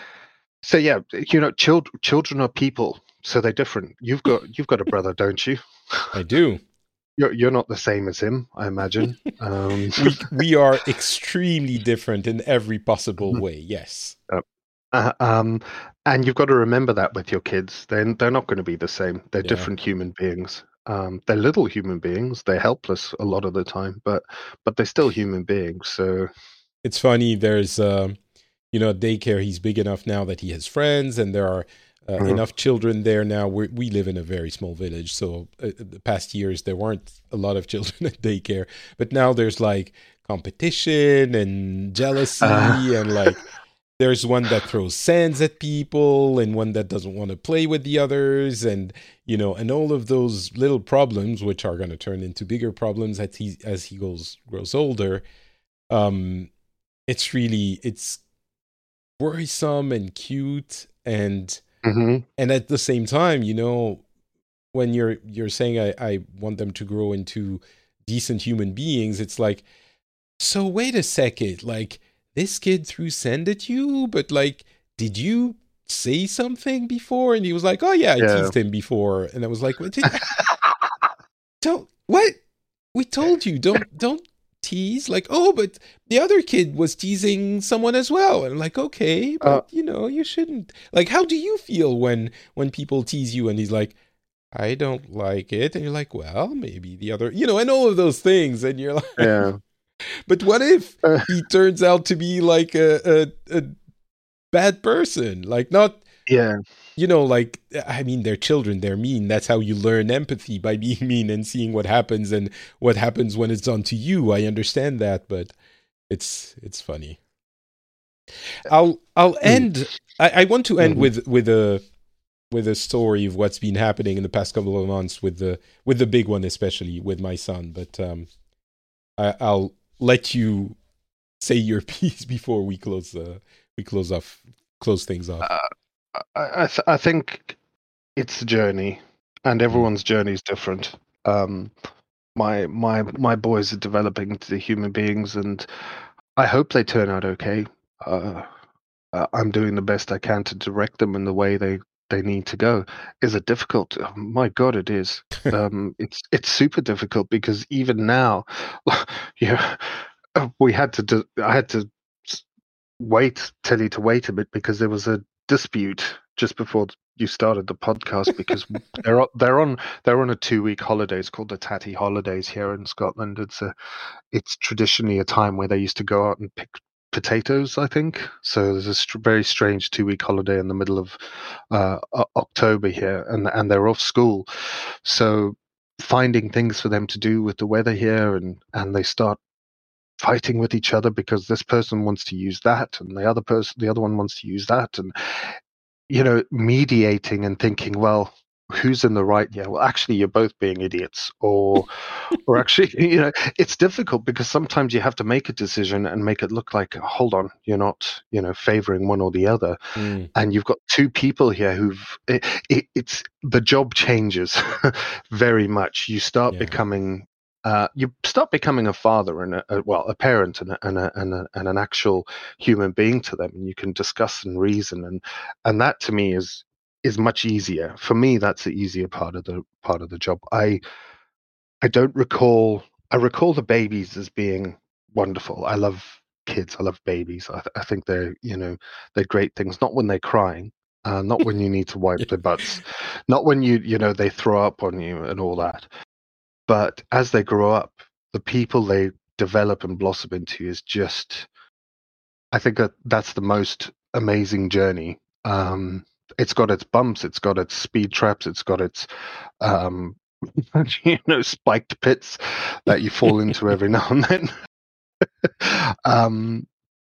so yeah, you know, children children are people, so they're different. You've got you've got a brother, don't you? I do. You're you're not the same as him, I imagine. Um, we we are extremely different in every possible way. Yes. uh, uh, um, and you've got to remember that with your kids. Then they're not going to be the same. They're Yeah. different human beings. Um, they're little human beings. They're helpless a lot of the time, but but they're still human beings. So It's funny. There's, um, you know, daycare. He's big enough now that he has friends, and there are uh, Mhm. enough children there now. We we live in a very small village, so uh, the past years there weren't a lot of children at daycare, but now there's like competition and jealousy, Uh. and like there's one that throws sands at people, and one that doesn't want to play with the others, and you know, and all of those little problems, which are going to turn into bigger problems as he as he goes grows older. Um, it's really it's worrisome and cute, and Mhm. and at the same time, you know, when you're you're saying I, I want them to grow into decent human beings, it's like, so wait a second, like this kid threw sand at you, but like, did you say something before? And he was like, oh yeah, I Yeah. teased him before, and I was like, what? Did, don't what? We told you don't don't tease. Like, oh, but the other kid was teasing someone as well. And I'm like, okay, but Uh, you know, you shouldn't. Like, how do you feel when when people tease you? And he's like, I don't like it. And you're like, well, maybe the other, you know, and all of those things. And you're like, yeah. but what if Uh, he turns out to be like a a, a bad person? Like, not. yeah. You know, like, I mean, they're children, they're mean. That's how you learn empathy, by being mean and seeing what happens and what happens when it's done to you. I understand that, but it's it's funny. I'll I'll end. I, I want to end Mhm. with with a with a story of what's been happening in the past couple of months with the with the big one, especially with my son. But um, I, I'll let you say your piece before we close uh, we close off close things off. Uh, I I, th- I think it's a journey, and everyone's journey is different. Um, my my my boys are developing into human beings, and I hope they turn out okay. Uh, uh, I'm doing the best I can to direct them in the way they, they need to go. Is it difficult? Oh, my God, it is. um, it's it's super difficult because even now, yeah, we had to do, I had to wait, tell you to wait a bit because there was a dispute just before you started the podcast because they're they're on they're on a two week holiday. It's called the Tatty Holidays here in Scotland. It's a it's traditionally a time where they used to go out and pick potatoes, I think. So there's a st- very strange two week holiday in the middle of uh, October here, and and they're off school. So finding things for them to do with the weather here, and and they start fighting with each other because this person wants to use that and the other person the other one wants to use that, and you know, mediating and thinking, well, who's in the right? Yeah, well, actually you're both being idiots, or or actually, you know, it's difficult because sometimes you have to make a decision and make it look like, hold on, you're not, you know, favoring one or the other. Mm. And you've got two people here who've it, it, it's the job changes very much. You start Yeah. becoming uh, you start becoming a father and a, a, well, a parent and a, and, a, and, a, and an actual human being to them, and you can discuss and reason, and and that to me is is much easier. For me, that's the easier part of the part of the job. I I don't recall. I recall the babies as being wonderful. I love kids. I love babies. I, th- I think they're, you know, they're great things. Not when they're crying. Uh, not when you need to wipe their butts, not when you you know they throw up on you and all that. But as they grow up, the people they develop and blossom into is just, I think that that's the most amazing journey. Um, it's got its bumps, it's got its speed traps, it's got its um, you know spiked pits that you fall into every now and then. um,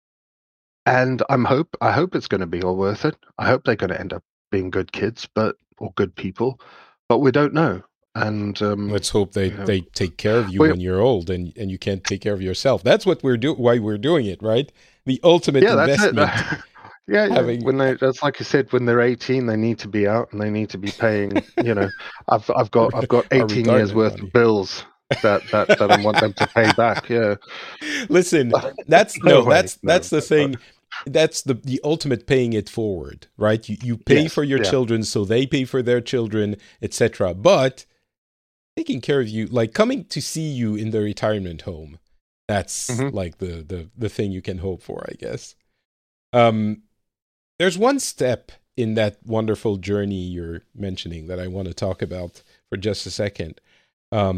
and I'm hope I hope it's going to be all worth it. I hope they're going to end up being good kids, but or good people, but we don't know. And um, let's hope they, you know, they take care of you we, when you're old and, and you can't take care of yourself. That's what we're do why we're doing it, right? The ultimate yeah, that's investment. it. yeah, yeah. Having... When they, that's like you said, when they're eighteen, they need to be out and they need to be paying. You know, I've I've got I've got eighteen years worth money. of bills that, that, that I want them to pay back. Yeah. Listen, that's no, no that's no, that's the thing. That's the the ultimate paying it forward, right? You you pay yes, for your yeah. children, so they pay for their children, et cetera. But taking care of you, like coming to see you in the retirement home, that's mm-hmm. like the, the the thing you can hope for, I guess. Um, there's one step in that wonderful journey you're mentioning that I want to talk about for just a second. Um,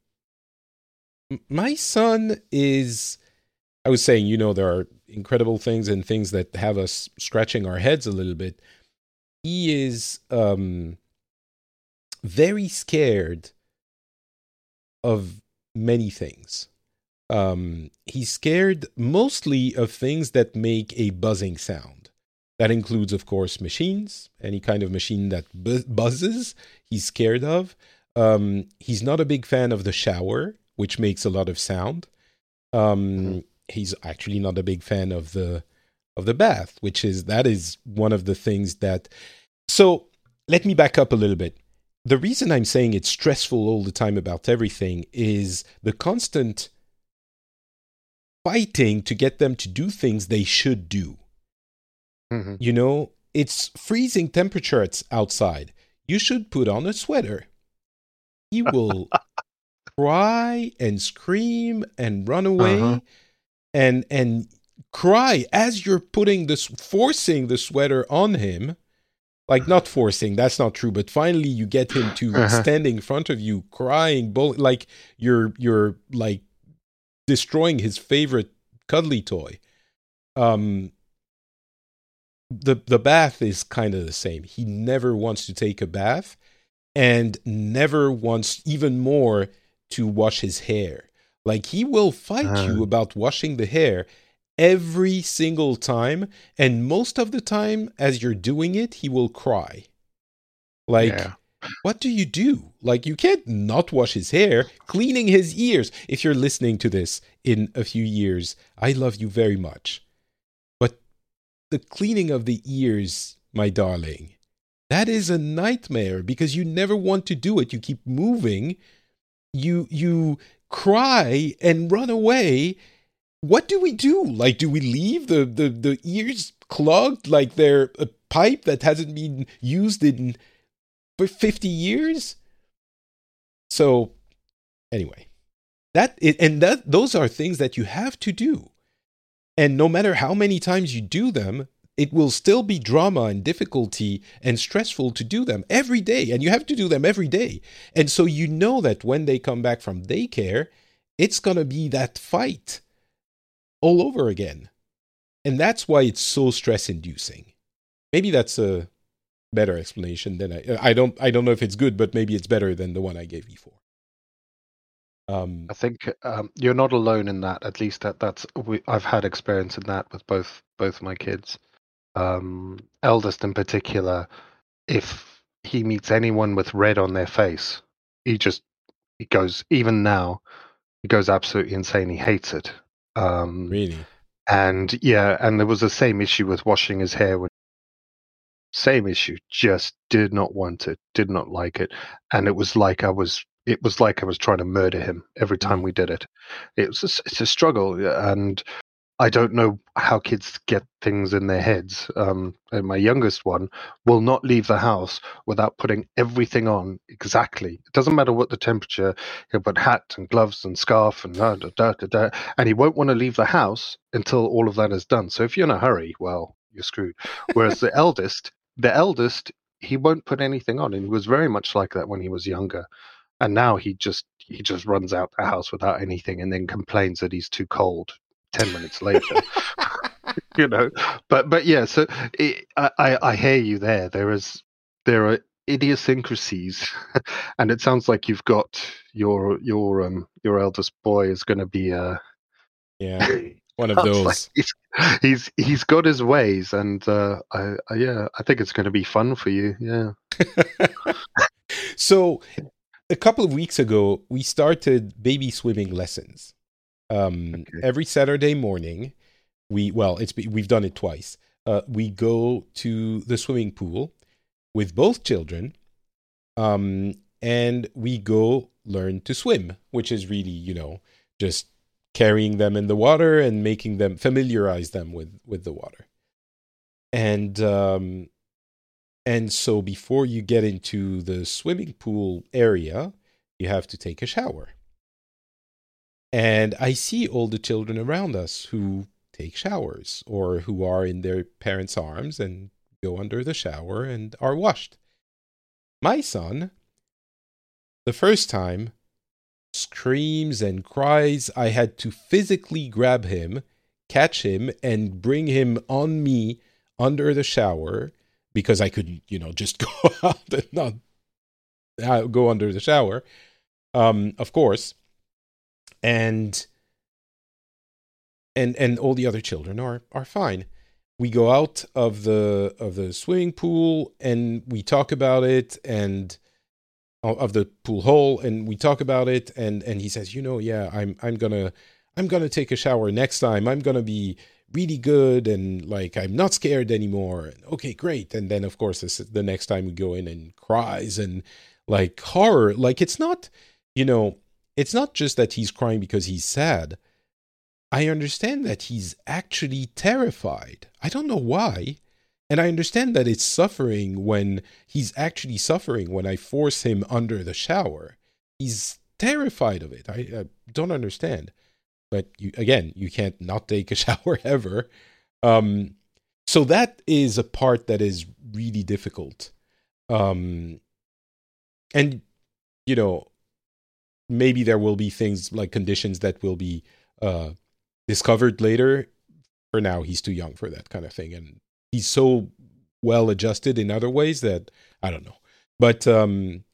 yep. My son is, I was saying, you know, there are incredible things and things that have us scratching our heads a little bit. He is um, very scared of many things. Um, he's scared mostly of things that make a buzzing sound. That includes, of course, machines. Any kind of machine that bu- buzzes, he's scared of. Um, he's not a big fan of the shower, which makes a lot of sound. Um, mm-hmm. He's actually not a big fan of the of the bath, which is that is one of the things that. So let me back up a little bit. The reason I'm saying it's stressful all the time about everything is the constant fighting to get them to do things they should do. Mm-hmm. You know, it's freezing temperatures outside. You should put on a sweater. He will cry and scream and run away uh-huh. and and cry as you're putting this, forcing the sweater on him. Like, not forcing, that's not true, but finally you get him to uh-huh. stand in front of you, crying, bull- like you're, you're like destroying his favorite cuddly toy. Um, the, the bath is kind of the same. He never wants to take a bath and never wants even more to wash his hair. Like, he will fight uh-huh. you about washing the hair every single time, and most of the time as you're doing it, he will cry. Like, yeah. What do you do? Like, you can't not wash his hair. Cleaning his ears. If you're listening to this in a few years, I love you very much. But the cleaning of the ears, my darling, that is a nightmare because you never want to do it. You keep moving. You, you cry and run away. What do we do? Like, do we leave the, the, the ears clogged like they're a pipe that hasn't been used in for fifty years? So, anyway, that and that those are things that you have to do. And no matter how many times you do them, it will still be drama and difficulty and stressful to do them every day. And you have to do them every day. And so you know that when they come back from daycare, it's going to be that fight all over again. And that's why it's so stress-inducing. Maybe that's a better explanation than I I don't I don't know if it's good, but maybe it's better than the one I gave before. Um, I think um, you're not alone in that. At least that that's we, I've had experience in that with both both my kids. Um, eldest in particular, if he meets anyone with red on their face, he just he goes. Even now, he goes absolutely insane. He hates it. Um, really? And yeah, and there was the same issue with washing his hair. When, same issue, just did not want it, did not like it, and it was like I was. It was like I was trying to murder him every time we did it. It was a, it's a struggle, and I don't know how kids get things in their heads. Um, and my youngest one will not leave the house without putting everything on exactly. It doesn't matter what the temperature. He'll put hat and gloves and scarf and da, da, da, da, da, and he won't want to leave the house until all of that is done. So if you're in a hurry, well, you're screwed. Whereas the eldest the eldest, he won't put anything on, and he was very much like that when he was younger. And now he just he just runs out the house without anything, and then complains that he's too cold ten minutes later. You know, but but yeah. So it, I I hear you there. There is there are idiosyncrasies, and it sounds like you've got your your um your eldest boy is going to be a yeah one of those. Like he's, he's he's got his ways, and uh, I, I yeah I think it's going to be fun for you. Yeah. So a couple of weeks ago, we started baby swimming lessons. Um, okay. Every Saturday morning, we well, it's we've done it twice. Uh, we go to the swimming pool with both children, um, and we go learn to swim, which is really, you know, just carrying them in the water and making them familiarize them with with the water. And um, and so before you get into the swimming pool area, you have to take a shower. And I see all the children around us who take showers or who are in their parents' arms and go under the shower and are washed. My son, the first time, screams and cries. I had to physically grab him, catch him, and bring him on me under the shower because I couldn't, you know, just go out and not uh, go under the shower, um, of course. And and and all the other children are are fine. We go out of the of the swimming pool and we talk about it, and of the pool hole, and we talk about it, and and he says, you know, yeah, I'm I'm gonna I'm gonna take a shower next time. I'm gonna be really good, and like I'm not scared anymore. Okay, great. And then of course this, the next time we go in and cries and like horror. Like it's not, you know, it's not just that he's crying because he's sad. I understand that he's actually terrified. I don't know why. And I understand that it's suffering when he's actually suffering when I force him under the shower. He's terrified of it. I, I don't understand. But you, again, you can't not take a shower ever. Um, so that is a part that is really difficult. Um, and, you know, maybe there will be things like conditions that will be uh, discovered later. For now, he's too young for that kind of thing. And he's so well adjusted in other ways that I don't know. But um,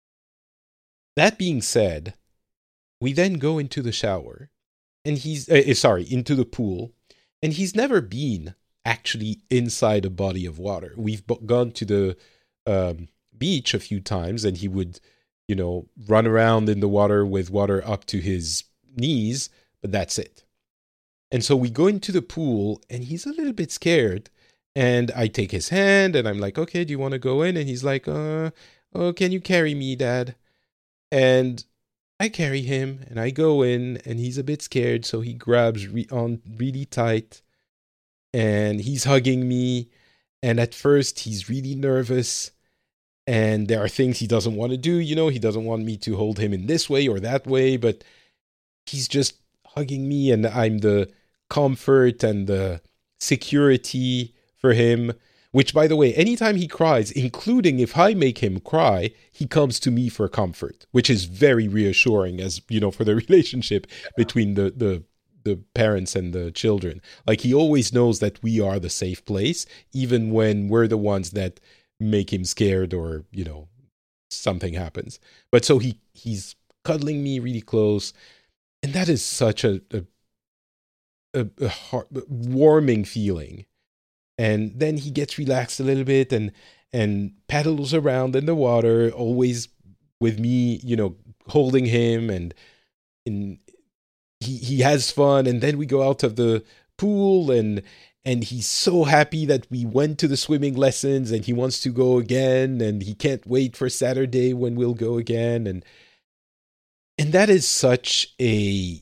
that being said, we then go into the shower. And he's, uh, sorry, into the pool. And he's never been actually inside a body of water. We've b- gone to the um, beach a few times, and he would, you know, run around in the water with water up to his knees, but that's it. And so we go into the pool, and he's a little bit scared. And I take his hand, and I'm like, okay, do you want to go in? And he's like, uh, oh, can you carry me, Dad? And I carry him, and I go in, and he's a bit scared, so he grabs re- on really tight, and he's hugging me, and at first, he's really nervous, and there are things he doesn't want to do, you know, he doesn't want me to hold him in this way or that way, but he's just hugging me, and I'm the comfort and the security for him. Which, by the way, anytime he cries, including if I make him cry, he comes to me for comfort, which is very reassuring, as you know, for the relationship between the, the the parents and the children. Like, he always knows that we are the safe place, even when we're the ones that make him scared or, you know, something happens. But so he he's cuddling me really close, and that is such a a, a, a heart, warming feeling. And then he gets relaxed a little bit and and paddles around in the water, always with me, you know, holding him, and and he he has fun. And then we go out of the pool, and and he's so happy that we went to the swimming lessons, and he wants to go again, and he can't wait for Saturday when we'll go again. And and that is such a,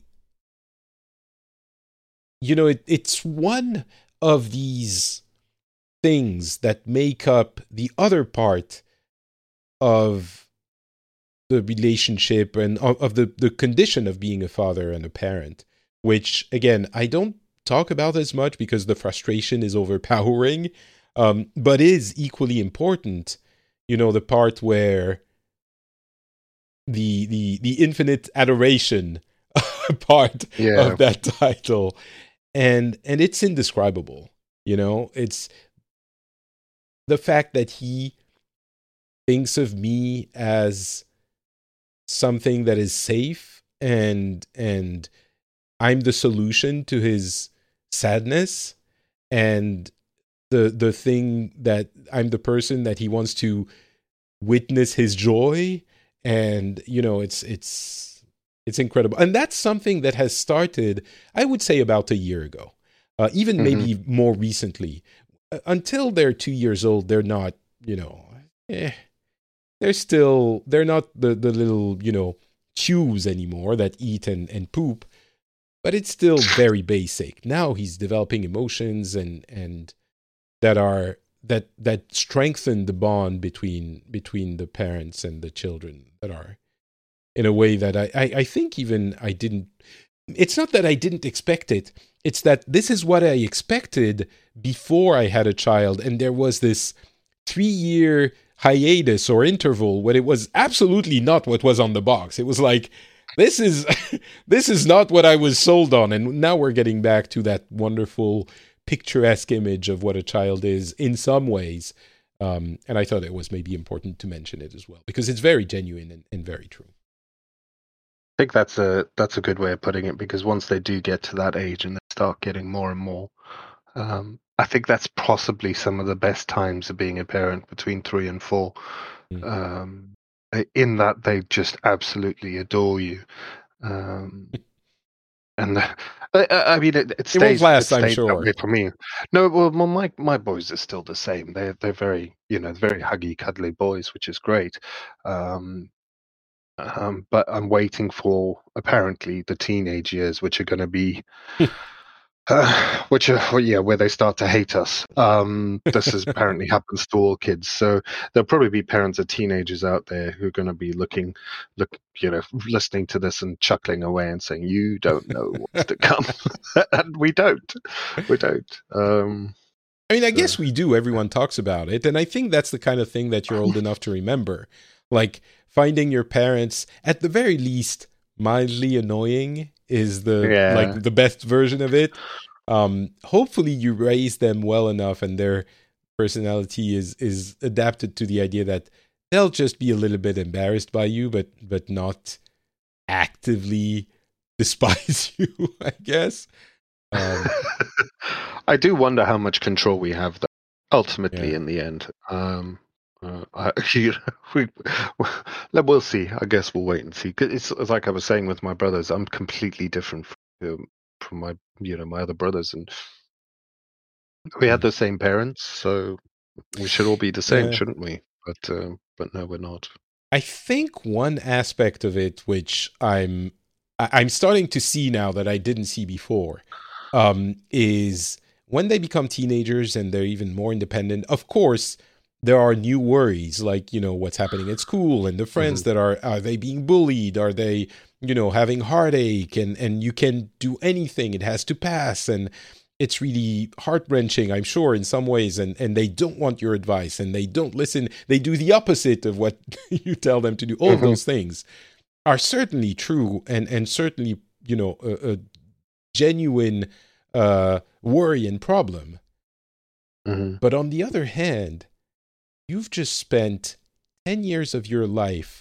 you know, it, it's one of these things that make up the other part of the relationship and of, of the, the condition of being a father and a parent, which, again, I don't talk about as much because the frustration is overpowering. Um, but is equally important, you know, the part where the the the infinite adoration part Yeah. of that title, and and it's indescribable. You know, it's the fact that he thinks of me as something that is safe, and and I'm the solution to his sadness, and the the thing that I'm the person that he wants to witness his joy. And you know, it's it's it's incredible, and that's something that has started, I would say, about a year ago, uh, even Mhm. maybe more recently. Uh, until they're two years old, they're not, you know, eh, they're still they're not the the little, you know, chews anymore that eat and and poop, but it's still very basic. Now he's developing emotions and and that are that that strengthen the bond between between the parents and the children, that are in a way that I, I, I think even I didn't, it's not that I didn't expect it, it's that this is what I expected before I had a child, and there was this three-year hiatus or interval when it was absolutely not what was on the box. It was like, this is this is not what I was sold on, and now we're getting back to that wonderful picturesque image of what a child is in some ways. Um, and I thought it was maybe important to mention it as well, because it's very genuine and, and very true. I think that's a that's a good way of putting it, because once they do get to that age and they start getting more and more, um, I think that's possibly some of the best times of being a parent, between three and four. Mm. Um, in that they just absolutely adore you. Um, And uh, I, I mean, it, it stays. It won't last, it I'm stayed sure. that way for me. No, well, well, my my boys are still the same. They're they're very, you know, very huggy, cuddly boys, which is great. Um, um, but I'm waiting for apparently the teenage years, which are going to be, uh, which are well, yeah, where they start to hate us. Um, this is apparently happens to all kids. So there'll probably be parents of teenagers out there who are going to be looking, look, you know, listening to this and chuckling away and saying, "You don't know what's to come," and we don't, we don't. Um, I mean, I so. guess we do. Everyone talks about it, and I think that's the kind of thing that you're old enough to remember, like finding your parents, at the very least, mildly annoying is the Yeah. like the best version of it. Um, hopefully, you raise them well enough, and their personality is is adapted to the idea that they'll just be a little bit embarrassed by you, but but not actively despise you, I guess. Um, I do wonder how much control we have, though, ultimately, Yeah. in the end. Um, uh, I, you know, we, we'll see. I guess we'll wait and see. 'Cause it's, it's like I was saying with my brothers. I'm completely different from, um, from my, you know, my other brothers, and we had Mm. the same parents, so we should all be the same, Yeah. shouldn't we? But uh, but no, we're not. I think one aspect of it, which I'm I- I'm starting to see now that I didn't see before, um, is when they become teenagers and they're even more independent. Of course, there are new worries, like, you know, what's happening at school, and the friends Mm-hmm. that are are they being bullied? Are they, you know, having heartache? And and you can do anything; it has to pass, and it's really heart-wrenching, I'm sure, in some ways, and, and they don't want your advice, and they don't listen. They do the opposite of what you tell them to do. All of Mm-hmm. those things are certainly true, and, and certainly, you know, a, a genuine uh, worry and problem. Mm-hmm. But on the other hand, you've just spent ten years of your life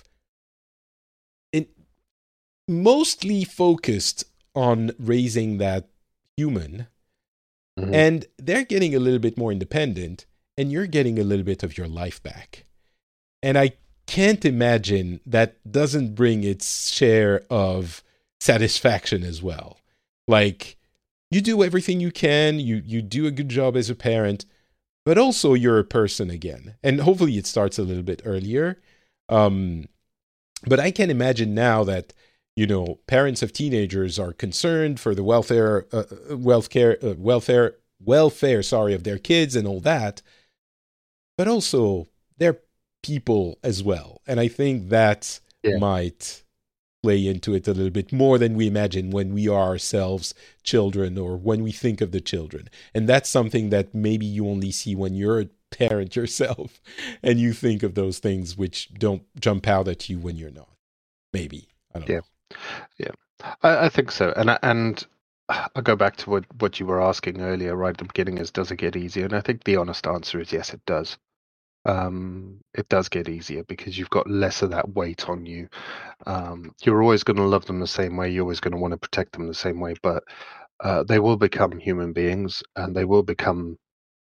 in, mostly focused on raising that human, Mm-hmm. and they're getting a little bit more independent, and you're getting a little bit of your life back. And I can't imagine that doesn't bring its share of satisfaction as well. Like, you do everything you can, you you do a good job as a parent, but also you're a person again. And hopefully it starts a little bit earlier. Um, but I can imagine now that, you know, parents of teenagers are concerned for the welfare, uh, welfare, uh, welfare, welfare, sorry, of their kids and all that. But also, they're people as well, and I think that Yeah. might play into it a little bit more than we imagine when we are ourselves children or when we think of the children. And that's something that maybe you only see when you're a parent yourself and you think of those things which don't jump out at you when you're not. Maybe. I don't yeah. know. Yeah. I, I think so. And I, and I'll go back to what, what you were asking earlier right at the beginning is, does it get easier? And I think the honest answer is yes, it does. Um, it does get easier because you've got less of that weight on you. Um, you're always going to love them the same way. You're always going to want to protect them the same way, but uh, they will become human beings and they will become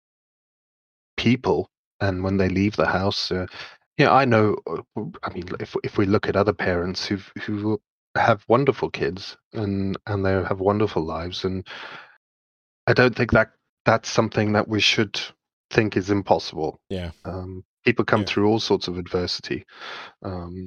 people. And when they leave the house, uh, yeah, I know. I mean, if if we look at other parents who who have wonderful kids and and they have wonderful lives, and I don't think that that's something that we should think is impossible. Yeah. Um, people come Yeah. through all sorts of adversity. Um,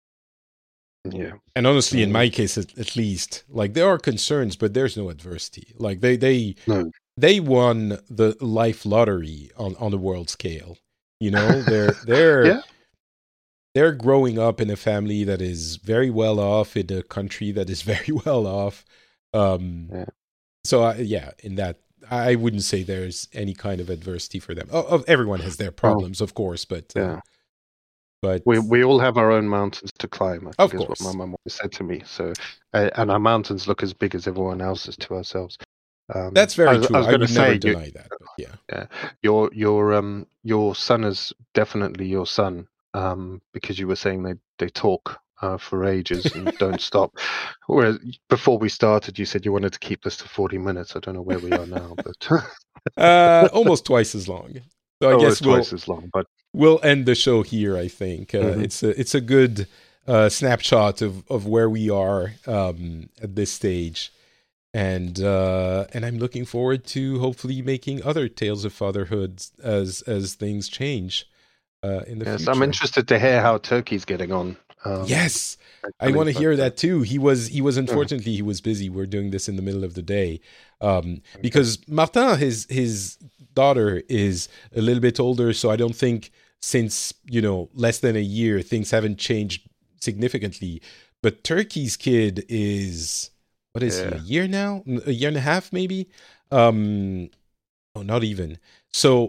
yeah. And honestly, in my case, at, at least, like there are concerns, but there's no adversity. Like they they No. they won the life lottery on, on the world scale. You know, they're they're Yeah. they're growing up in a family that is very well off, in a country that is very well off. Um, Yeah. So I, yeah, in that. I wouldn't say there's any kind of adversity for them. Oh, everyone has their problems, of course, but uh, Yeah. but We we all have our own mountains to climb. I think Of is course. what my mum always said to me. So, uh, and our mountains look as big as everyone else's to ourselves. Um, that's very I was, true. I was I, going to would never say, you, deny that. But yeah, yeah, your your um your son is definitely your son. Um, because you were saying they they talk uh, for ages and don't stop. Whereas before we started, you said you wanted to keep this to forty minutes. I don't know where we are now, but uh, almost twice as long. So I oh, guess it's we'll twice as long. But we'll end the show here. I think uh, Mhm. it's a it's a good uh, snapshot of, of where we are um, at this stage, and uh, and I'm looking forward to hopefully making other tales of fatherhood as as things change uh, in the yes, future. I'm interested to hear how Turkey's getting on. Um, Yes, I actually, want to but, hear uh, that too. He was he was unfortunately he was busy. We're doing this in the middle of the day um, because Martin, his his daughter is a little bit older, so I don't think since you know less than a year things haven't changed significantly. But Turkey's kid is what is Yeah. he? A year now? A year and a half maybe? Um, oh, not even. So.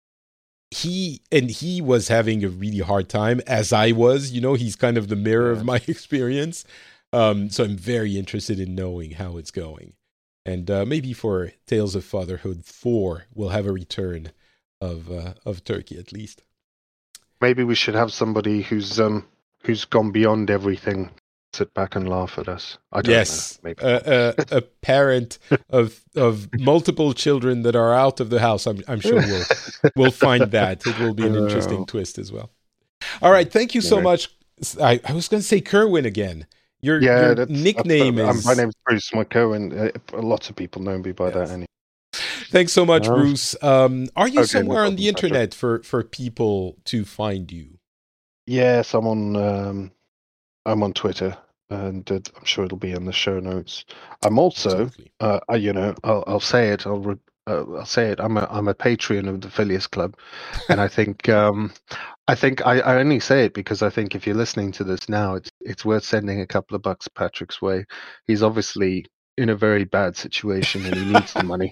He and he was having a really hard time, as I was. You know, he's kind of the mirror Yeah. of my experience. Um, so I'm very interested in knowing how it's going, and uh, maybe for Tales of Fatherhood four, we'll have a return of uh, of Turkey at least. Maybe we should have somebody who's um who's gone beyond everything, sit back and laugh at us. I don't Yes, know. Maybe. uh, uh, a parent of of multiple children that are out of the house. I'm I'm sure we'll we'll find that. It will be an interesting Oh. twist as well. All right, thank you so Yeah. much. I, I was going to say Kerwin again. Your, Yeah, your that's, nickname that's, is. my name's Bruce McCohen. Uh, lots of people know me by Yes. that. Anyway. Thanks so much, Um, Bruce. Um, are you okay, no somewhere on problem, the Patrick. internet for, for people to find you? Yes, I'm on. Um, I'm on Twitter, and uh, I'm sure it'll be in the show notes. I'm also, Absolutely. uh, I, you know, I'll, I'll say it. I'll, re- uh, I'll say it. I'm a, I'm a Patreon of the Phileas Club, and I think, um, I think I, I only say it because I think if you're listening to this now, it's, it's worth sending a couple of bucks Patrick's way. He's obviously in a very bad situation, and he needs the money.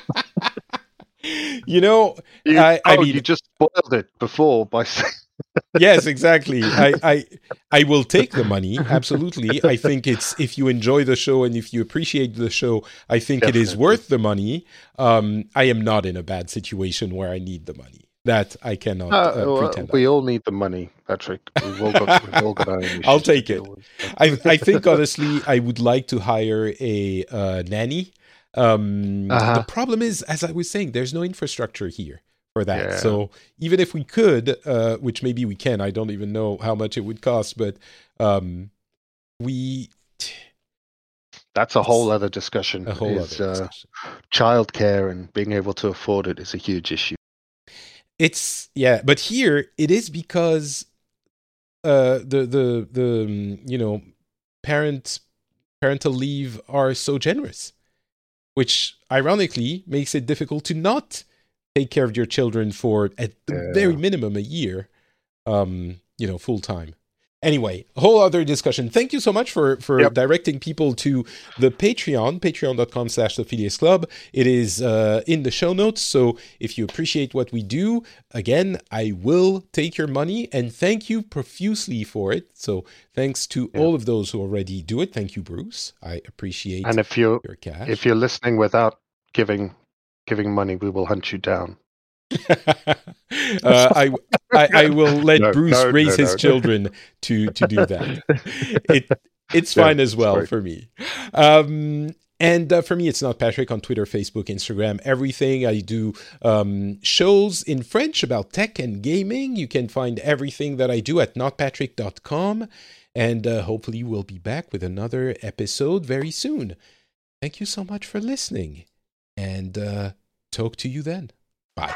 You know, You, I, I oh, mean, you just spoiled it before by saying. yes, exactly. I, I I will take the money. Absolutely. I think it's if you enjoy the show and if you appreciate the show, I think it is Definitely. worth the money. Um, I am not in a bad situation where I need the money. That I cannot Uh, uh, well, pretend. we I, all need the money, Patrick. We've all got, we've all got our own issues I'll to take deal it. with. I I think honestly, I would like to hire a uh, nanny. Um, Uh-huh. The problem is, as I was saying, there's no infrastructure here for that. Yeah. So even if we could, uh, which maybe we can, I don't even know how much it would cost, but um, we That's a whole other discussion. a whole is, other uh, discussion. childcare and being able to afford it is a huge issue. It's yeah, but here it is because uh, the the the um, you know parent parental leave are so generous, which ironically makes it difficult to not take care of your children for at the Yeah. very minimum a year, um, you know, full time. Anyway, a whole other discussion. Thank you so much for, for yep. directing people to the Patreon, patreon.com slash the Phileas Club. It is uh, in the show notes, so if you appreciate what we do, again, I will take your money and thank you profusely for it. So thanks to yeah. all of those who already do it. Thank you, Bruce. I appreciate and if you, your cash. If you're listening without giving giving money, we will hunt you down. uh, I, I I will let no, Bruce no, raise no, his no. children to to do that. It it's fine yeah, as well sorry. for me. Um, and uh, for me, it's Not Patrick on Twitter, Facebook, Instagram, everything. I do um, shows in French about tech and gaming. You can find everything that I do at not patrick dot com, and uh, hopefully we'll be back with another episode very soon. Thank you so much for listening, and uh, talk to you then. Bye.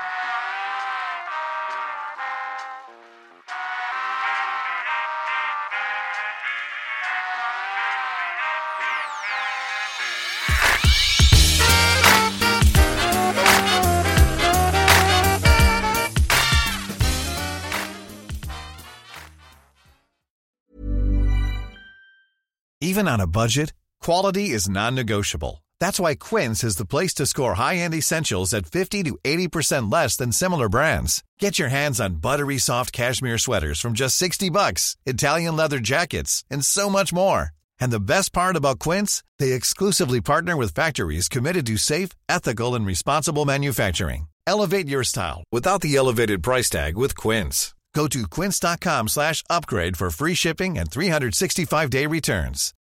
Even on a budget, quality is non-negotiable. That's why Quince is the place to score high-end essentials at fifty to eighty percent less than similar brands. Get your hands on buttery soft cashmere sweaters from just sixty bucks, Italian leather jackets, and so much more. And the best part about Quince, they exclusively partner with factories committed to safe, ethical, and responsible manufacturing. Elevate your style without the elevated price tag with Quince. Go to quince.com slash upgrade for free shipping and three sixty-five day returns.